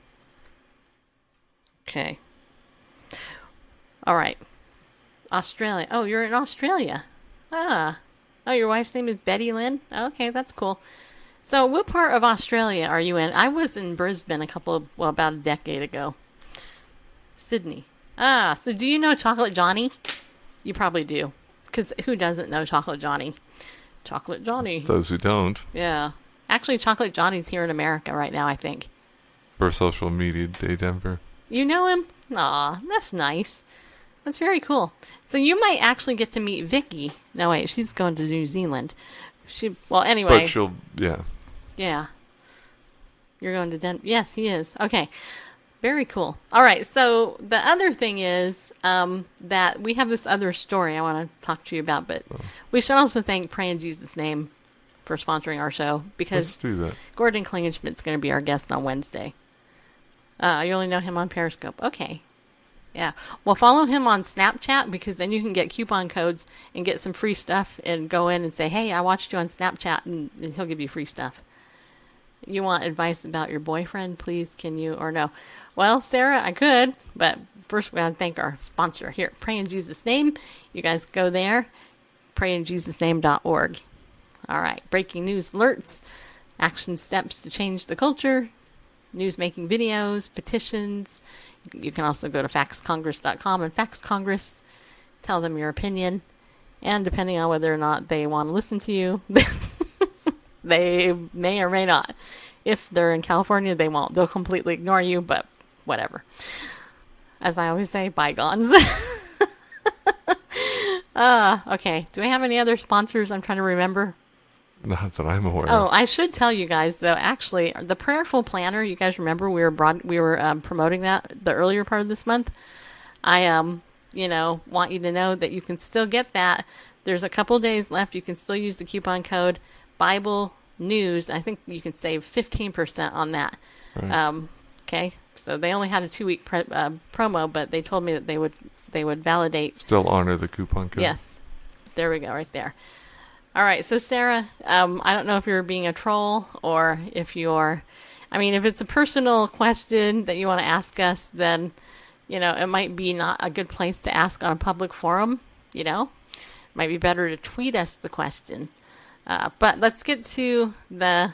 B: Okay. All right. Australia. Oh, you're in Australia. Ah. Oh, your wife's name is Betty Lynn? Okay, that's cool. So what part of Australia are you in? I was in Brisbane about a decade ago. Sydney. Ah, so do you know Chocolate Johnny? You probably do. Because who doesn't know Chocolate Johnny? Chocolate Johnny.
D: Those who don't.
B: Yeah. Actually, Chocolate Johnny's here in America right now, I think.
D: For Social Media Day Denver.
B: You know him? Aw, that's nice. That's very cool. So you might actually get to meet Vicky. No, wait, she's going to New Zealand. Anyway.
D: But she'll, yeah.
B: Yeah. You're going to Denver. Yes, he is. Okay. Very cool. All right. So the other thing is that we have this other story I want to talk to you about, but we should also thank Pray in Jesus' Name for sponsoring our show, because
D: Let's do that.
B: Gordon Klingenschmidt's going to be our guest on Wednesday. You only know him on Periscope. Okay. Yeah. Well, follow him on Snapchat, because then you can get coupon codes and get some free stuff and go in and say, hey, I watched you on Snapchat, and he'll give you free stuff. You want advice about your boyfriend, please, can you, or no? Well, Sarah, I could, but first we want to thank our sponsor here, Pray in Jesus' Name. You guys go there, prayinjesusname.org. All right, breaking news alerts, action steps to change the culture, news-making videos, petitions. You can also go to faxcongress.com and fax Congress, tell them your opinion, and depending on whether or not they want to listen to you, they may or may not. If they're in California, they won't. They'll completely ignore you, but whatever. As I always say, bygones. Okay. Do we have any other sponsors? I'm trying to remember.
D: Not that I'm aware
B: Oh,
D: of.
B: I should tell you guys, though, actually, the Prayerful Planner, you guys remember we were promoting that the earlier part of this month. I, want you to know that you can still get that. There's a couple days left. You can still use the coupon code Bible News. I think you can save 15% on that.
D: Right.
B: Okay, so they only had a 2-week promo, but they told me that they would validate.
D: Still honor the coupon code.
B: Yes, there we go, right there. All right, so Sarah, I don't know if you're being a troll or if you're. I mean, if it's a personal question that you want to ask us, then it might be not a good place to ask on a public forum. It might be better to tweet us the question. But let's get to the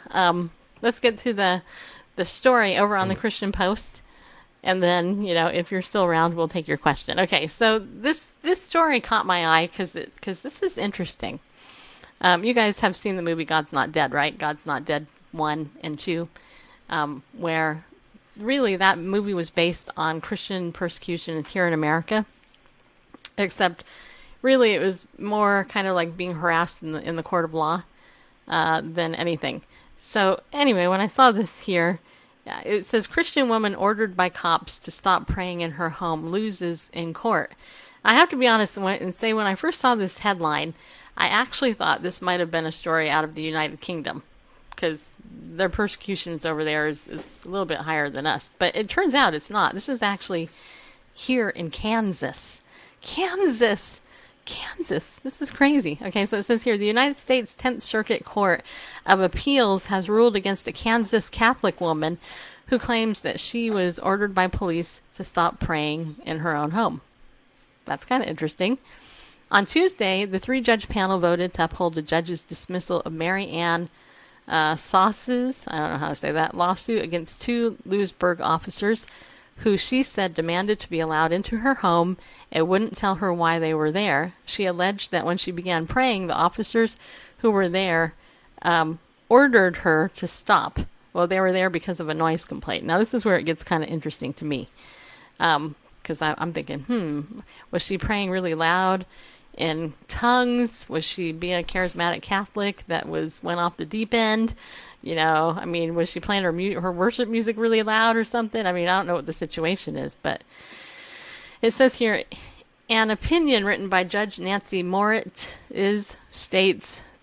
B: story over on the Christian Post, and then if you're still around, we'll take your question. Okay, so this story caught my eye because this is interesting. You guys have seen the movie God's Not Dead, right? God's Not Dead 1 and 2, where really that movie was based on Christian persecution here in America, except really it was more kind of like being harassed in the court of law than anything. So anyway, when I saw this here, it says Christian woman ordered by cops to stop praying in her home loses in court. I have to be honest and say when I first saw this headline, I actually thought this might have been a story out of the United Kingdom, because their persecutions over there is a little bit higher than us. But it turns out it's not. This is actually here in Kansas. Kansas! This is crazy. Okay, so it says here, the United States 10th Circuit Court of Appeals has ruled against a Kansas Catholic woman who claims that she was ordered by police to stop praying in her own home. That's kind of interesting. On Tuesday, the 3-judge panel voted to uphold the judge's dismissal of Mary Ann Sauce's, I don't know how to say that, lawsuit against 2 Lewisburg officers who she said demanded to be allowed into her home and wouldn't tell her why they were there. She alleged that when she began praying, the officers who were there ordered her to stop. Well, they were there because of a noise complaint. Now, this is where it gets kind of interesting to me. Because I'm thinking, was she praying really loud in tongues? Was she being a charismatic Catholic that went off the deep end? Was she playing her worship music really loud or something? I don't know what the situation is, but it says here, an opinion written by Judge Nancy Moritz states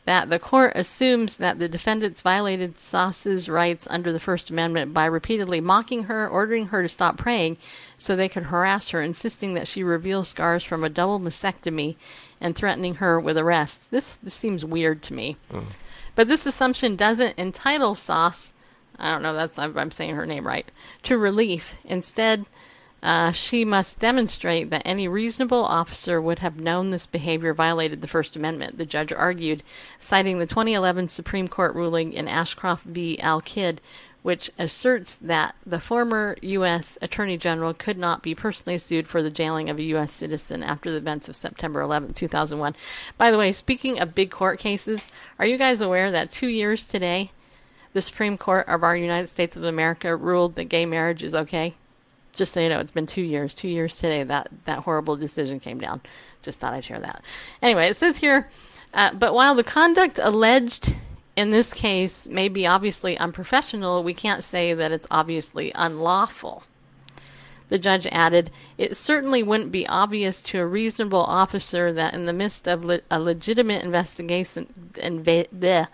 B: that the court assumes that the defendants violated Sauce's rights under the First Amendment by repeatedly mocking her, ordering her to stop praying so they could harass her, insisting that she reveal scars from a double mastectomy, and threatening her with arrest. This seems weird to me. But this assumption doesn't entitle Sauce, I don't know if I'm saying her name right, to relief. Instead, she must demonstrate that any reasonable officer would have known this behavior violated the First Amendment, the judge argued, citing the 2011 Supreme Court ruling in Ashcroft v. Al-Kid, which asserts that the former U.S. Attorney General could not be personally sued for the jailing of a U.S. citizen after the events of September 11, 2001. By the way, speaking of big court cases, are you guys aware that 2 years today, the Supreme Court of our United States of America ruled that gay marriage is okay? Just so you know, it's been 2 years. 2 years today that horrible decision came down. Just thought I'd share that. Anyway, it says here, but while the conduct alleged in this case may be obviously unprofessional, we can't say that it's obviously unlawful. The judge added, it certainly wouldn't be obvious to a reasonable officer that in the midst of a legitimate investigation... That's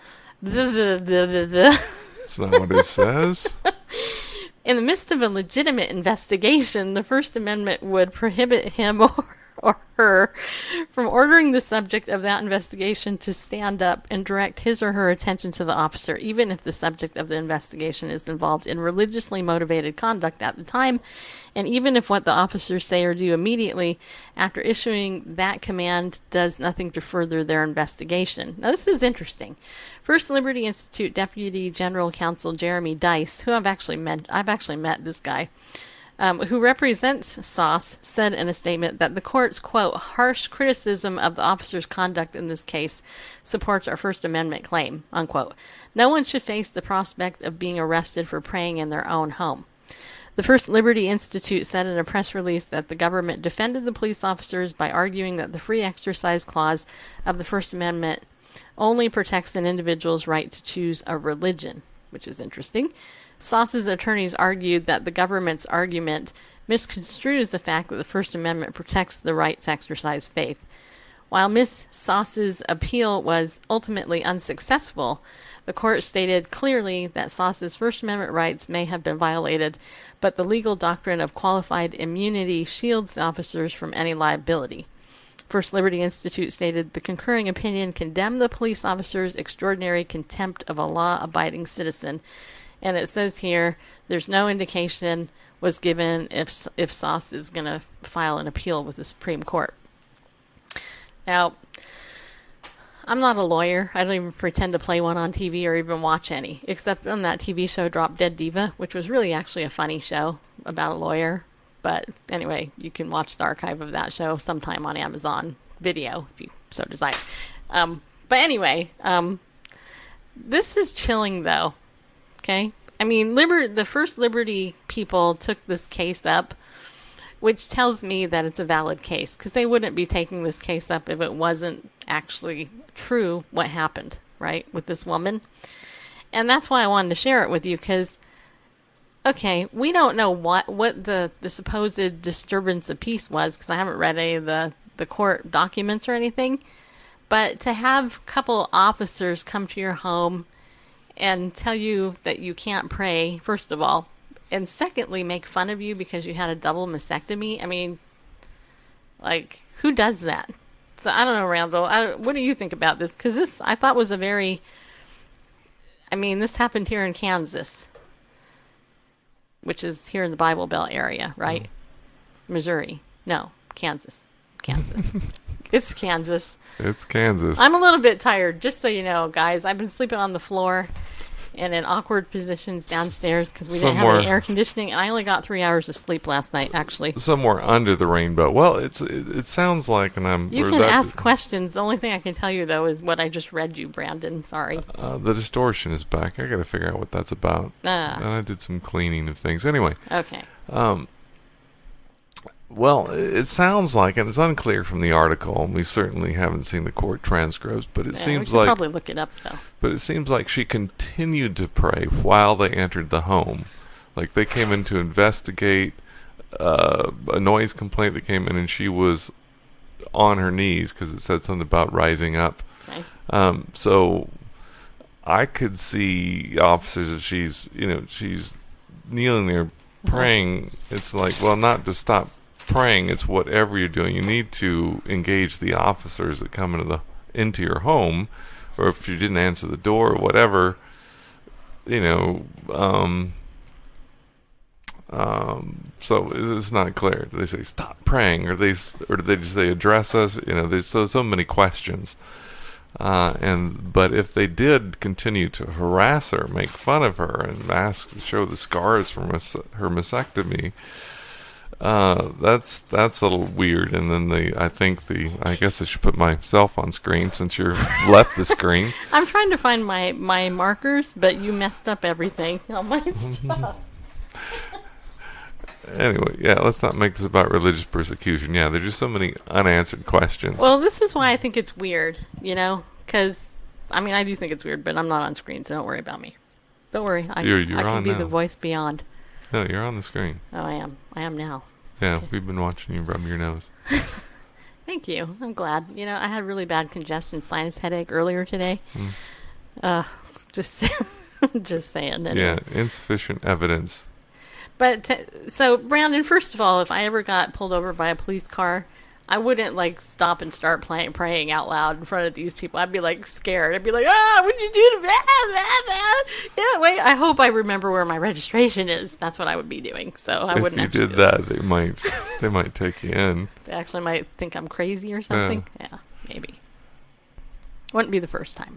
D: not what it says.
B: In the midst of a legitimate investigation, the First Amendment would prohibit him or her from ordering the subject of that investigation to stand up and direct his or her attention to the officer, even if the subject of the investigation is involved in religiously motivated conduct at the time, and even if what the officers say or do immediately after issuing that command does nothing to further their investigation. Now, this is interesting. First Liberty Institute Deputy General Counsel Jeremy Dice, who I've actually met this guy, who represents Sauce, said in a statement that the court's, quote, harsh criticism of the officer's conduct in this case supports our First Amendment claim, unquote. No one should face the prospect of being arrested for praying in their own home. The First Liberty Institute said in a press release that the government defended the police officers by arguing that the free exercise clause of the First Amendment only protects an individual's right to choose a religion, which is interesting. Sauce's attorneys argued that the government's argument misconstrues the fact that the First Amendment protects the right to exercise faith. While Ms. Sauce's appeal was ultimately unsuccessful, the court stated clearly that Sauce's First Amendment rights may have been violated, but the legal doctrine of qualified immunity shields the officers from any liability. First Liberty Institute stated the concurring opinion condemned the police officer's extraordinary contempt of a law-abiding citizen. And it says here, there's no indication was given if Sauce is going to file an appeal with the Supreme Court. Now, I'm not a lawyer. I don't even pretend to play one on TV or even watch any, except on that TV show Drop Dead Diva, which was really actually a funny show about a lawyer. But anyway, you can watch the archive of that show sometime on Amazon Video, if you so desire. But anyway, this is chilling, though. Okay? I mean, the First Liberty people took this case up, which tells me that it's a valid case, because they wouldn't be taking this case up if it wasn't actually true what happened, right, with this woman. And that's why I wanted to share it with you, because, okay, we don't know what the supposed disturbance of peace was, because I haven't read any of the court documents or anything, but to have a couple officers come to your home and tell you that you can't pray, first of all, and secondly, make fun of you because you had a double mastectomy. I mean, like, who does that? So I don't know, Randall. What do you think about this? Because this, I thought, was a very... I mean, this happened here in Kansas, which is here in the Bible Belt area, right? Missouri. No, Kansas. It's Kansas.
D: It's Kansas.
B: I'm a little bit tired, just so you know, guys. I've been sleeping on the floor and in awkward positions downstairs because we didn't have any air conditioning, and I only got 3 hours of sleep last night, actually.
D: Somewhere under the rainbow. Well, it sounds like, and
B: you can ask questions. The only thing I can tell you, though, is what I just read you, Brandon. Sorry.
D: The distortion is back. I got to figure out what that's about. And I did some cleaning of things. Anyway.
B: Okay.
D: Well, it sounds like, and it's unclear from the article, and we certainly haven't seen the court transcripts, but it seems like...
B: we could probably look it up, though.
D: But it seems like she continued to pray while they entered the home. Like, they came in to investigate a noise complaint that came in, and she was on her knees, because it said something about rising up
B: Okay.
D: So I could see officers if she's kneeling there praying. It's like, well, not to stop praying. It's whatever you're doing. You need to engage the officers that come into your home, or if you didn't answer the door or whatever, so it's not clear. Do they say stop praying, or do they just say address us? There's so many questions. But if they did continue to harass her, make fun of her, and show the scars from her mastectomy, that's a little weird. And then I guess I should put myself on screen since you're left the screen.
B: I'm trying to find my markers, but you messed up everything on my stuff.
D: Anyway, yeah, let's not make this about religious persecution. Yeah, there's just so many unanswered questions.
B: Well, this is why I think it's weird, because, I do think it's weird, but I'm not on screen, so don't worry about me. Don't worry. I can be the voice beyond.
D: No, you're on the screen.
B: Oh, I am. I am now.
D: Yeah,
B: Okay.
D: We've been watching you rub your nose.
B: Thank you. I'm glad. I had really bad congestion sinus headache earlier today. Just saying. Anyway.
D: Yeah, insufficient evidence.
B: But, so, Brandon, first of all, if I ever got pulled over by a police car, I wouldn't, stop and start praying out loud in front of these people. I'd be, scared. I'd be like, what'd you do to me? Yeah, wait, I hope I remember where my registration is. That's what I would be doing. So I wouldn't
D: actually. If you did that, they might take you in.
B: They actually might think I'm crazy or something. Yeah, maybe. Wouldn't be the first time.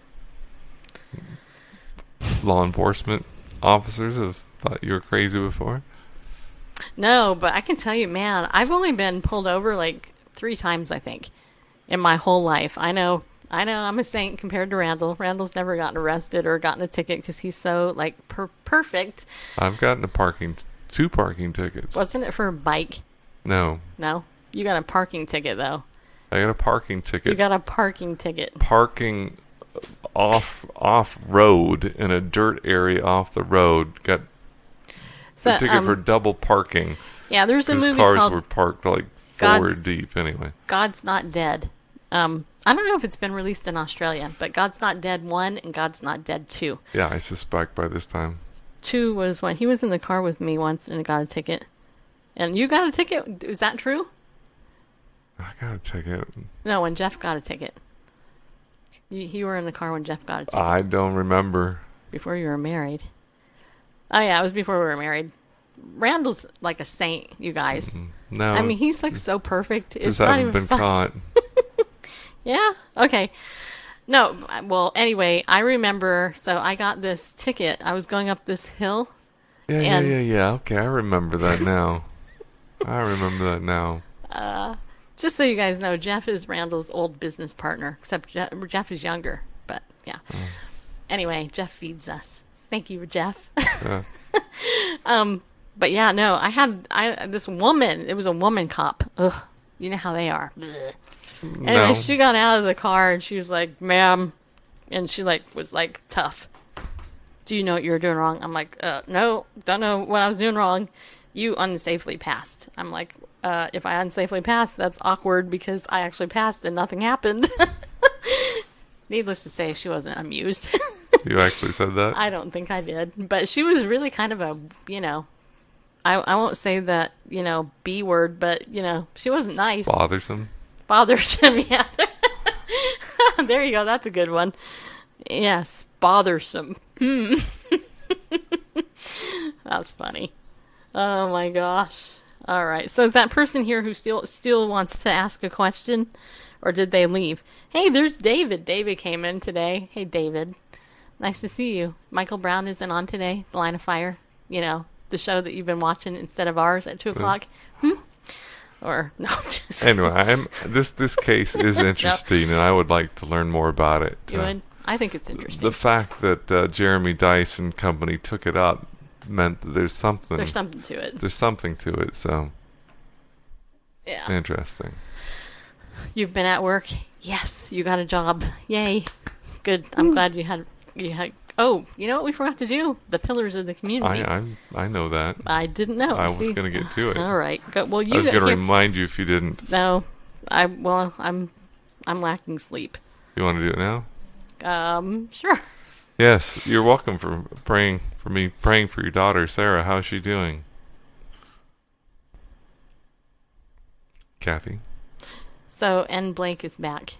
D: Law enforcement officers have thought you were crazy before?
B: No, but I can tell you, man, I've only been pulled over 3 times, I think, in my whole life. I know I'm a saint compared to Randall. Randall's never gotten arrested or gotten a ticket because he's so perfect.
D: I've gotten 2 parking tickets.
B: Wasn't it for a bike?
D: No.
B: You got a parking ticket though.
D: I got a parking ticket.
B: You got a parking ticket.
D: Parking off road in a dirt area off the road. Got a ticket for double parking.
B: Yeah, there's a movie
D: cars
B: called
D: were parked 4 deep anyway.
B: God's Not Dead. I don't know if it's been released in Australia, but God's Not Dead 1 and God's Not Dead 2.
D: Yeah, I suspect by this time.
B: 2 was when he was in the car with me once and got a ticket. And you got a ticket? Is that true?
D: I got a ticket.
B: No, when Jeff got a ticket. You were in the car when Jeff got a ticket.
D: I don't remember.
B: Before you were married. Oh, yeah, it was before we were married. Randall's like a saint, you guys.
D: No.
B: He's so perfect.
D: Just haven't been caught.
B: Yeah? Okay. No, well, anyway, I remember, so I got this ticket. I was going up this hill.
D: Yeah. Okay, I remember that now.
B: Just so you guys know, Jeff is Randall's old business partner, except Jeff is younger. But, yeah. Anyway, Jeff feeds us. Thank you, Jeff.
D: Yeah.
B: But yeah, no, I had this woman. It was a woman cop. Ugh, you know how they are. Blech. Anyway, she got out of the car and she was like, "Ma'am," and she was tough. Do you know what you were doing wrong? I'm like, no, don't know what I was doing wrong. You unsafely passed. I'm like, if I unsafely passed, that's awkward because I actually passed and nothing happened. Needless to say, she wasn't amused.
D: You actually said that?
B: I don't think I did. But she was really kind of a, I won't say that, B word, but, she wasn't nice.
D: Bothersome?
B: Bothersome, yeah. There you go. That's a good one. Yes, bothersome. That's funny. Oh, my gosh. All right. So is that person here who still wants to ask a question? Or did they leave? Hey, there's David. David came in today. Hey, David. Nice to see you. Michael Brown isn't on today. The Line of Fire. The show that you've been watching instead of ours at 2 o'clock. Or, no.
D: Anyway, this case is interesting, and I would like to learn more about it.
B: You would? I think it's interesting.
D: The fact that Jeremy Dice and company took it up meant that there's something.
B: There's something to it.
D: There's something to it, so.
B: Yeah.
D: Interesting.
B: You've been at work? Yes. You got a job. Yay. Good. I'm glad you had. Oh, you know what we forgot to do? The pillars of the community.
D: I know that.
B: I didn't know.
D: I was going to get to it.
B: All right. Well,
D: I was going to remind you if you didn't.
B: No. I'm lacking sleep.
D: You want to do it now?
B: Sure.
D: Yes, you're welcome for praying for me, praying for your daughter, Sarah. How's she doing? Kathy?
B: So, and Blake is back.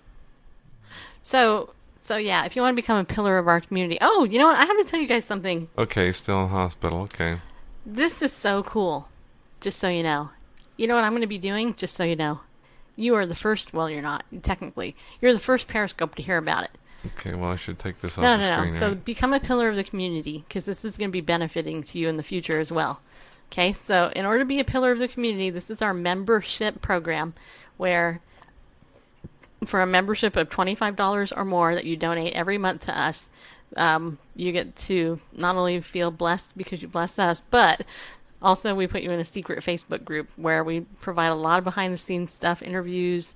B: So yeah, if you want to become a pillar of our community. Oh, you know what? I have to tell you guys something.
D: Okay, still in hospital. Okay.
B: This is so cool. Just so you know. You know what I'm going to be doing? Just so you know. You are the first, well, you're not, technically. You're the first Periscope to hear about it.
D: Okay, well, I should take this off
B: No.
D: the screen.
B: So
D: right?
B: become a pillar of the community, because this is going to be benefiting to you in the future as well. Okay, so in order to be a pillar of the community, this is our membership program, where for a membership of $25 or more that you donate every month to us, you get to not only feel blessed because you bless us, but also we put you in a secret Facebook group where we provide a lot of behind-the-scenes stuff, interviews,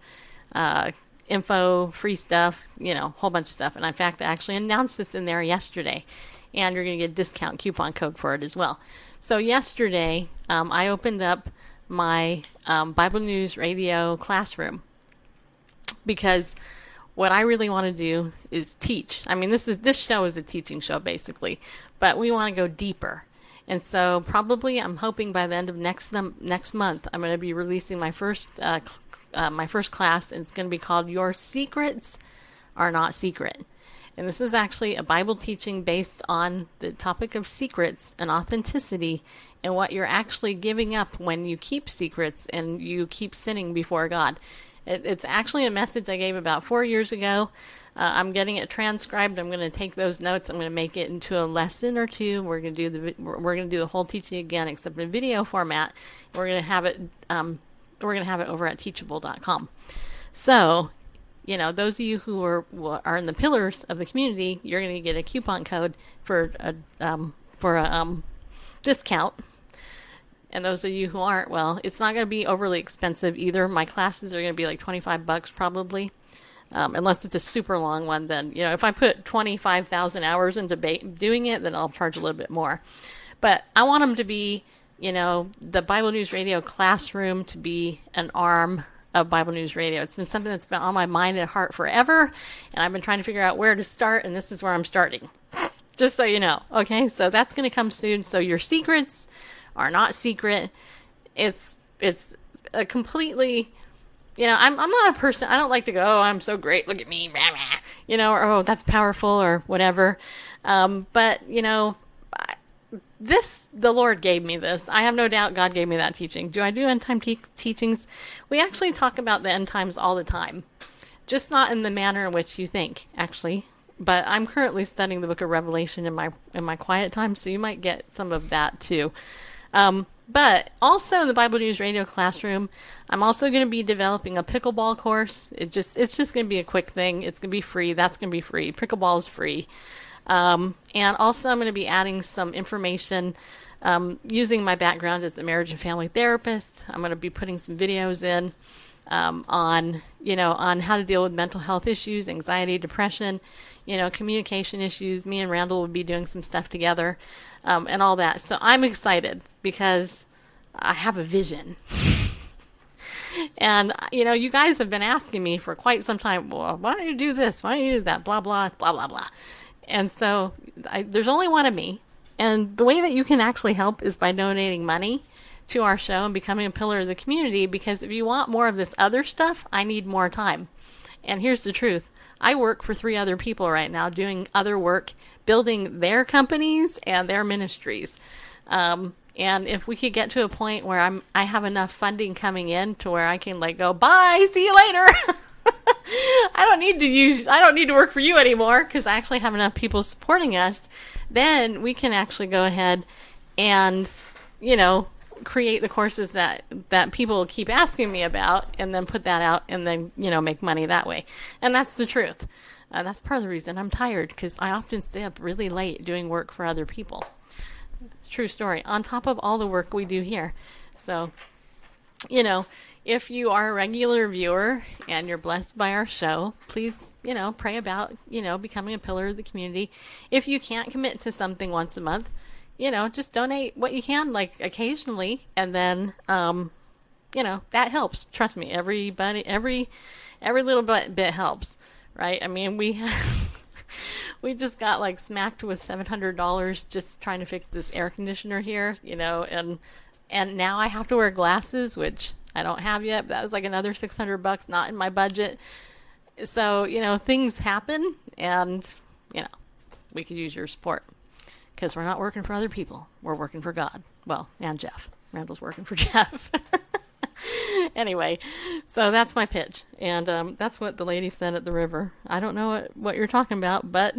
B: info, free stuff, a whole bunch of stuff. And in fact, I actually announced this in there yesterday, and you're going to get a discount coupon code for it as well. So yesterday, I opened up my Bible News Radio classroom, because what I really want to do is teach. I mean, this show is a teaching show basically, but we want to go deeper. And so probably I'm hoping by the end of next month, I'm going to be releasing my first class, and it's going to be called Your Secrets Are Not Secret. And this is actually a Bible teaching based on the topic of secrets and authenticity, and what you're actually giving up when you keep secrets and you keep sinning before God. It's actually a message I gave about 4 years ago. I'm getting it transcribed. I'm going to take those notes. I'm going to make it into a lesson or two. We're going to do the whole teaching again, except in video format. We're going to have it. We're going to have it over at Teachable.com. So, those of you who are in the pillars of the community, you're going to get a coupon code for a discount. And those of you who aren't, well, it's not going to be overly expensive either. My classes are going to be like $25 probably, unless it's a super long one. Then, if I put 25,000 hours into doing it, then I'll charge a little bit more. But I want them to be, the Bible News Radio classroom to be an arm of Bible News Radio. It's been something that's been on my mind and heart forever, and I've been trying to figure out where to start, and this is where I'm starting. Just so you know. Okay, so that's going to come soon. So your secrets are not secret. It's a completely, I'm not a person, I don't like to go, oh, I'm so great, look at me, or, oh, that's powerful, or whatever. But, the Lord gave me this. I have no doubt God gave me that teaching. Do I do end time teachings? We actually talk about the end times all the time, just not in the manner in which you think, actually. But I'm currently studying the book of Revelation in my quiet time, so you might get some of that too. But also in the Bible News Radio classroom, I'm also going to be developing a pickleball course. It's just going to be a quick thing. It's going to be free. That's going to be free. Pickleball is free. And also I'm going to be adding some information, using my background as a marriage and family therapist. I'm going to be putting some videos in, on how to deal with mental health issues, anxiety, depression, communication issues. Me and Randall will be doing some stuff together, and all that. So I'm excited because I have a vision. And, you guys have been asking me for quite some time, well, why don't you do this? Why don't you do that? Blah, blah, blah, blah, blah. And so there's only one of me. And the way that you can actually help is by donating money to our show and becoming a pillar of the community, because if you want more of this other stuff, I need more time. And here's the truth. I work for 3 other people right now doing other work, building their companies and their ministries. And if we could get to a point where I have enough funding coming in to where I can go, bye, see you later. I don't need to work for you anymore, because I actually have enough people supporting us. Then we can actually go ahead and, create the courses that people keep asking me about, and then put that out, and then, make money that way. And that's the truth. That's part of the reason I'm tired, because I often stay up really late doing work for other people. True story. On top of all the work we do here. So, if you are a regular viewer and you're blessed by our show, please, pray about, becoming a pillar of the community. If you can't commit to something once a month, just donate what you can, occasionally, and then, that helps. Trust me, every little bit helps. right? I mean, we just got like smacked with $700 just trying to fix this air conditioner here, you know, and now I have to wear glasses, which I don't have yet. But that was like another $600, not in my budget. So, you know, things happen, and, you know, we could use your support because we're not working for other people. We're working for God. Well, and Jeff. Randall's working for Jeff. Anyway, so that's my pitch, and that's what the lady said at the river. I don't know what you're talking about, but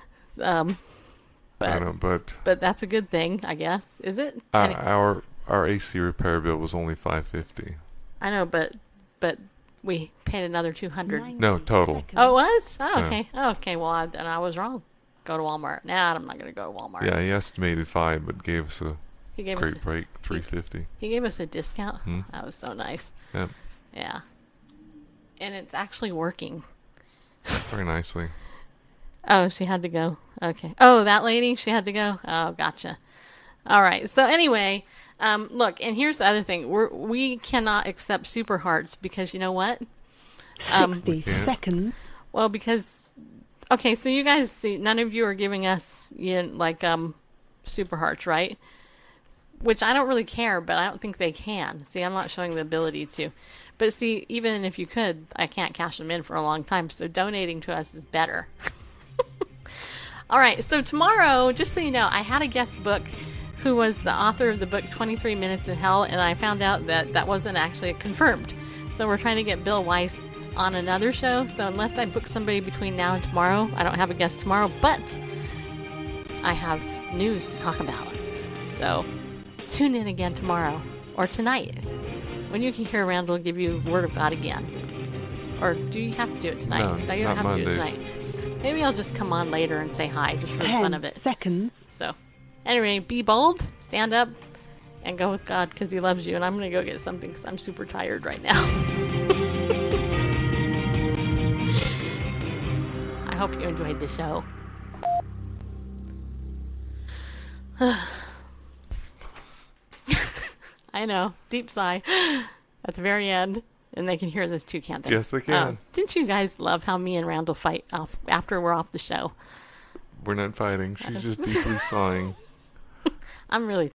B: that's a good thing, I guess. Is it?
D: Our AC repair bill was only $550.
B: I know, but we paid another $200.
D: No, total.
B: Oh, it was? Oh, okay. Yeah. Oh, okay. Well, then I was wrong. Go to Walmart. Nah, I'm not going to go to Walmart.
D: Yeah, he estimated $5, but gave us a great break, $350.
B: He gave us a discount. That was so nice.
D: Yep.
B: Yeah. And it's actually working.
D: Very nicely.
B: Oh, she had to go. Okay. Oh, that lady? She had to go? Oh, gotcha. All right. So anyway, look, and here's the other thing. We cannot accept Super Hearts because you know what?
A: 60 seconds.
B: Well, because... Okay, so you guys see, none of you are giving us, Super Hearts, right? Which I don't really care, but I don't think they can. See, I'm not showing the ability to. But see, even if you could, I can't cash them in for a long time, so donating to us is better. All right, so tomorrow, just so you know, I had a guest book who was the author of the book 23 Minutes in Hell, and I found out that wasn't actually confirmed. So we're trying to get Bill Weiss on another show, so unless I book somebody between now and tomorrow, I don't have a guest tomorrow, but I have news to talk about. So tune in again tomorrow, or tonight, when you can hear Randall give you the Word of God again. Or do you have to do it tonight?
D: No,
B: you don't have
D: Mondays.
B: to do it tonight. Maybe I'll just come on later and say hi, just for the fun of it.
A: 10 seconds.
B: So, anyway, be bold, stand up, and go with God, because He loves you, and I'm going to go get something, because I'm super tired right now. I hope you enjoyed the show. I know. Deep sigh. At the very end. And they can hear this too, can't they?
D: Yes, they can.
B: Didn't you guys love how me and Randall fight after we're off the show?
D: We're not fighting. She's just deeply sighing.
B: I'm really